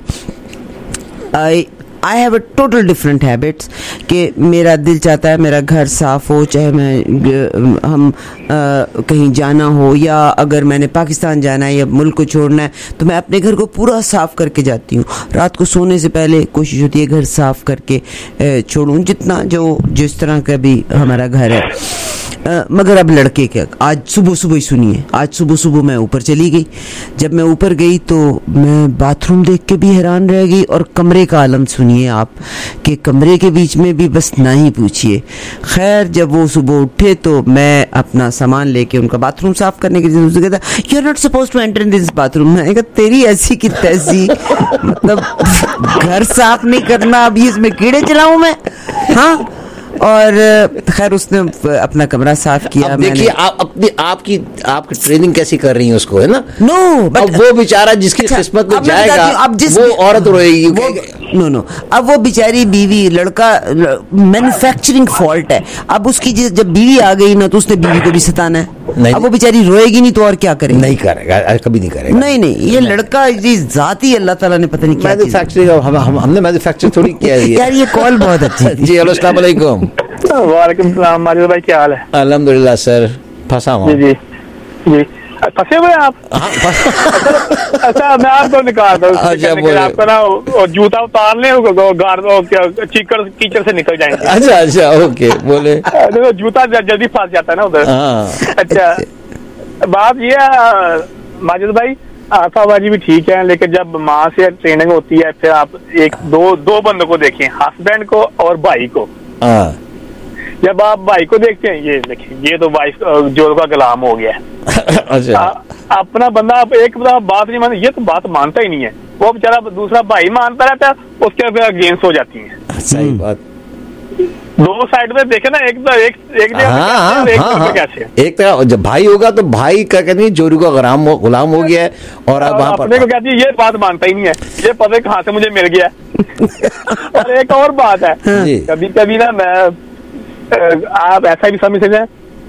I have a total different habits कि मेरा दिल चाहता है मेरा घर साफ हो, चाहे हम कहीं जाना हो, या अगर मैंने पाकिस्तान जाना है या मुल्क को छोड़ना है तो मैं अपने घर को पूरा साफ करके जाती हूँ। रात को सोने से पहले कोशिश होती है घर साफ करके छोड़ूं, जिस तरह का भी हमारा घर है। मगर अब लड़के के आज सुबह ही सुनिए, आज सुबह मैं ऊपर चली गई। जब मैं ऊपर गई तो मैं बाथरूम देख के भी हैरान रह गई, और कमरे का आलम सुनिए आप कि कमरे के बीच में भी बस ना ही पूछिए। खैर जब वो सुबह उठे तो मैं अपना सामान लेके उनका बाथरूम साफ करने के लिए उसने कहता you are not supposed to enter in this bathroom. मैंने कहा तेरी ऐसी की तैसी, मतलब घर साफ नहीं करना, अब इसमें कीड़े चलाऊं मैं? हाँ, और खैर उसने अपना कमरा साफ किया। देखिए आपकी ट्रेनिंग कैसी कर रही है उसको, है ना? नो बट वो बेचारा जिसकी किस्मत में जाएगा अब वो औरत रोएगी। नो अब वो बेचारी बीवी, लड़का मैन्युफैक्चरिंग फॉल्ट है। अब उसकी जब बीवी आ गई ना तो उसने बीवी को भी सताना है। अब वो बेचारी रोएगी नहीं तो और क्या करेगी? नहीं करेगा, कभी नहीं करेगा। नहीं ये लड़का जाती अल्लाह ताला ने पता नहीं क्या मैन्युफैक्चरिंग, हमने मैन्युफैक्चरिंग थोड़ी किया है यार। ये कॉल बहुत अच्छी। जी हेलो अस्सलाम वालेकुम। वालेकुम सलाम माजिद भाई, क्या हाल है? अल्हम्दुलिल्लाह सर, फंसा हुआ। जी फंसे हुए आप? अच्छा मैं आपको निकालता हूँ, आपका ना जूता उतार लें, कीचड़ से निकल जाएंगे। अच्छा ओके बोले। देखो जूता जल्दी फंस जाता है ना उधर। अच्छा बात ये है माजिद भाई, आशाबाजी भी ठीक है, लेकिन जब माँ से ट्रेनिंग होती है फिर आप दो बंदों को देखें, हस्बैंड को और भाई को। जब आप भाई को देखते हैं, ये देखिए ये तो वाइफ जोर का गुलाम हो गया है। अच्छा अपना बंदा आप एक बात नहीं मानता, ये तो बात मानता ही नहीं है, वो बेचारा दूसरा भाई मानता रहता है, उसके अगेंस्ट हो जाती है। सही बात। दो साइड में देखे ना, एक जगह पे कैसे, एक जगह पे कैसे। एक तरह जब भाई होगा तो भाई का कहते हैं जोरू का गुलाम हो गया है, और अब वहाँ अपने को कहती है ये बात मानता ही नहीं है, ये पता है कहाँ से मुझे मिल गया। और एक और बात है, कभी कभी ना मैं आप ऐसा भी समझ सकते हैं,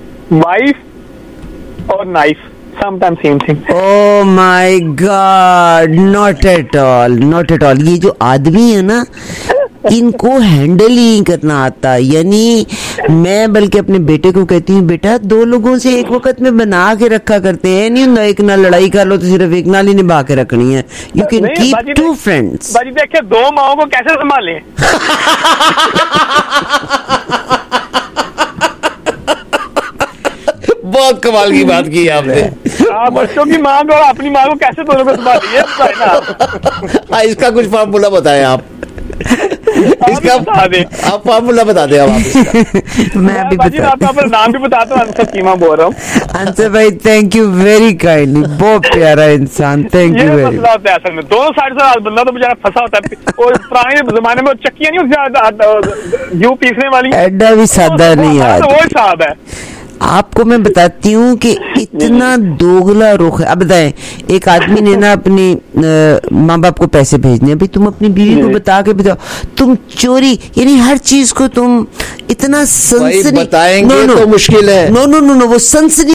वाइफ और knife sometimes same thing. Oh my God, not at all, not at all. ये जो आदमी है ना, इनको हैंडल ही करना आता। यानी मैं बल्कि अपने बेटे को कहती हूँ, बेटा 2 लोगों से एक वक्त में बना के रखा करते हैं, नहीं होता एक ना लड़ाई कर लो तो सिर्फ एक नाल ही निभा के रखनी है। You can keep 2 friends. बाजी देखिए 2 माओ को कैसे संभालें। बहुत कमाल की बात की आपने। बच्चों की माँ को और अपनी माँ को कैसे दोनों को संभालिए। इसका कुछ फॉर्मूला बताएं आप। इसका आप फॉर्मूला बता दें। मैं अभी आपको अपना नाम भी बताता हूँ, अंसर चीमा बोल रहा हूँ। अंसर भाई थैंक यू वेरी काइंडली, बहुत प्यारा इंसान, थैंक यू वेरी। मसला होता है असल में, दोनों साइड से बंदा तो बेचारा फंसा होता है। और पुराने जमाने में चक्कियां नहीं यूं पीसने वाली, एड्डा भी सादा नहीं है, वो सादा है। आपको मैं बताती हूँ कि इतना दोगला रुख है। अब बताएं, एक आदमी ने ना अपनी माँ बाप को पैसे भेजने, अभी तुम अपनी बीवी को बता के बताओ, तुम चोरी यानी हर चीज को तुम इतना सनसनी बताएंगे तो मुश्किल है। नो वो सनसनी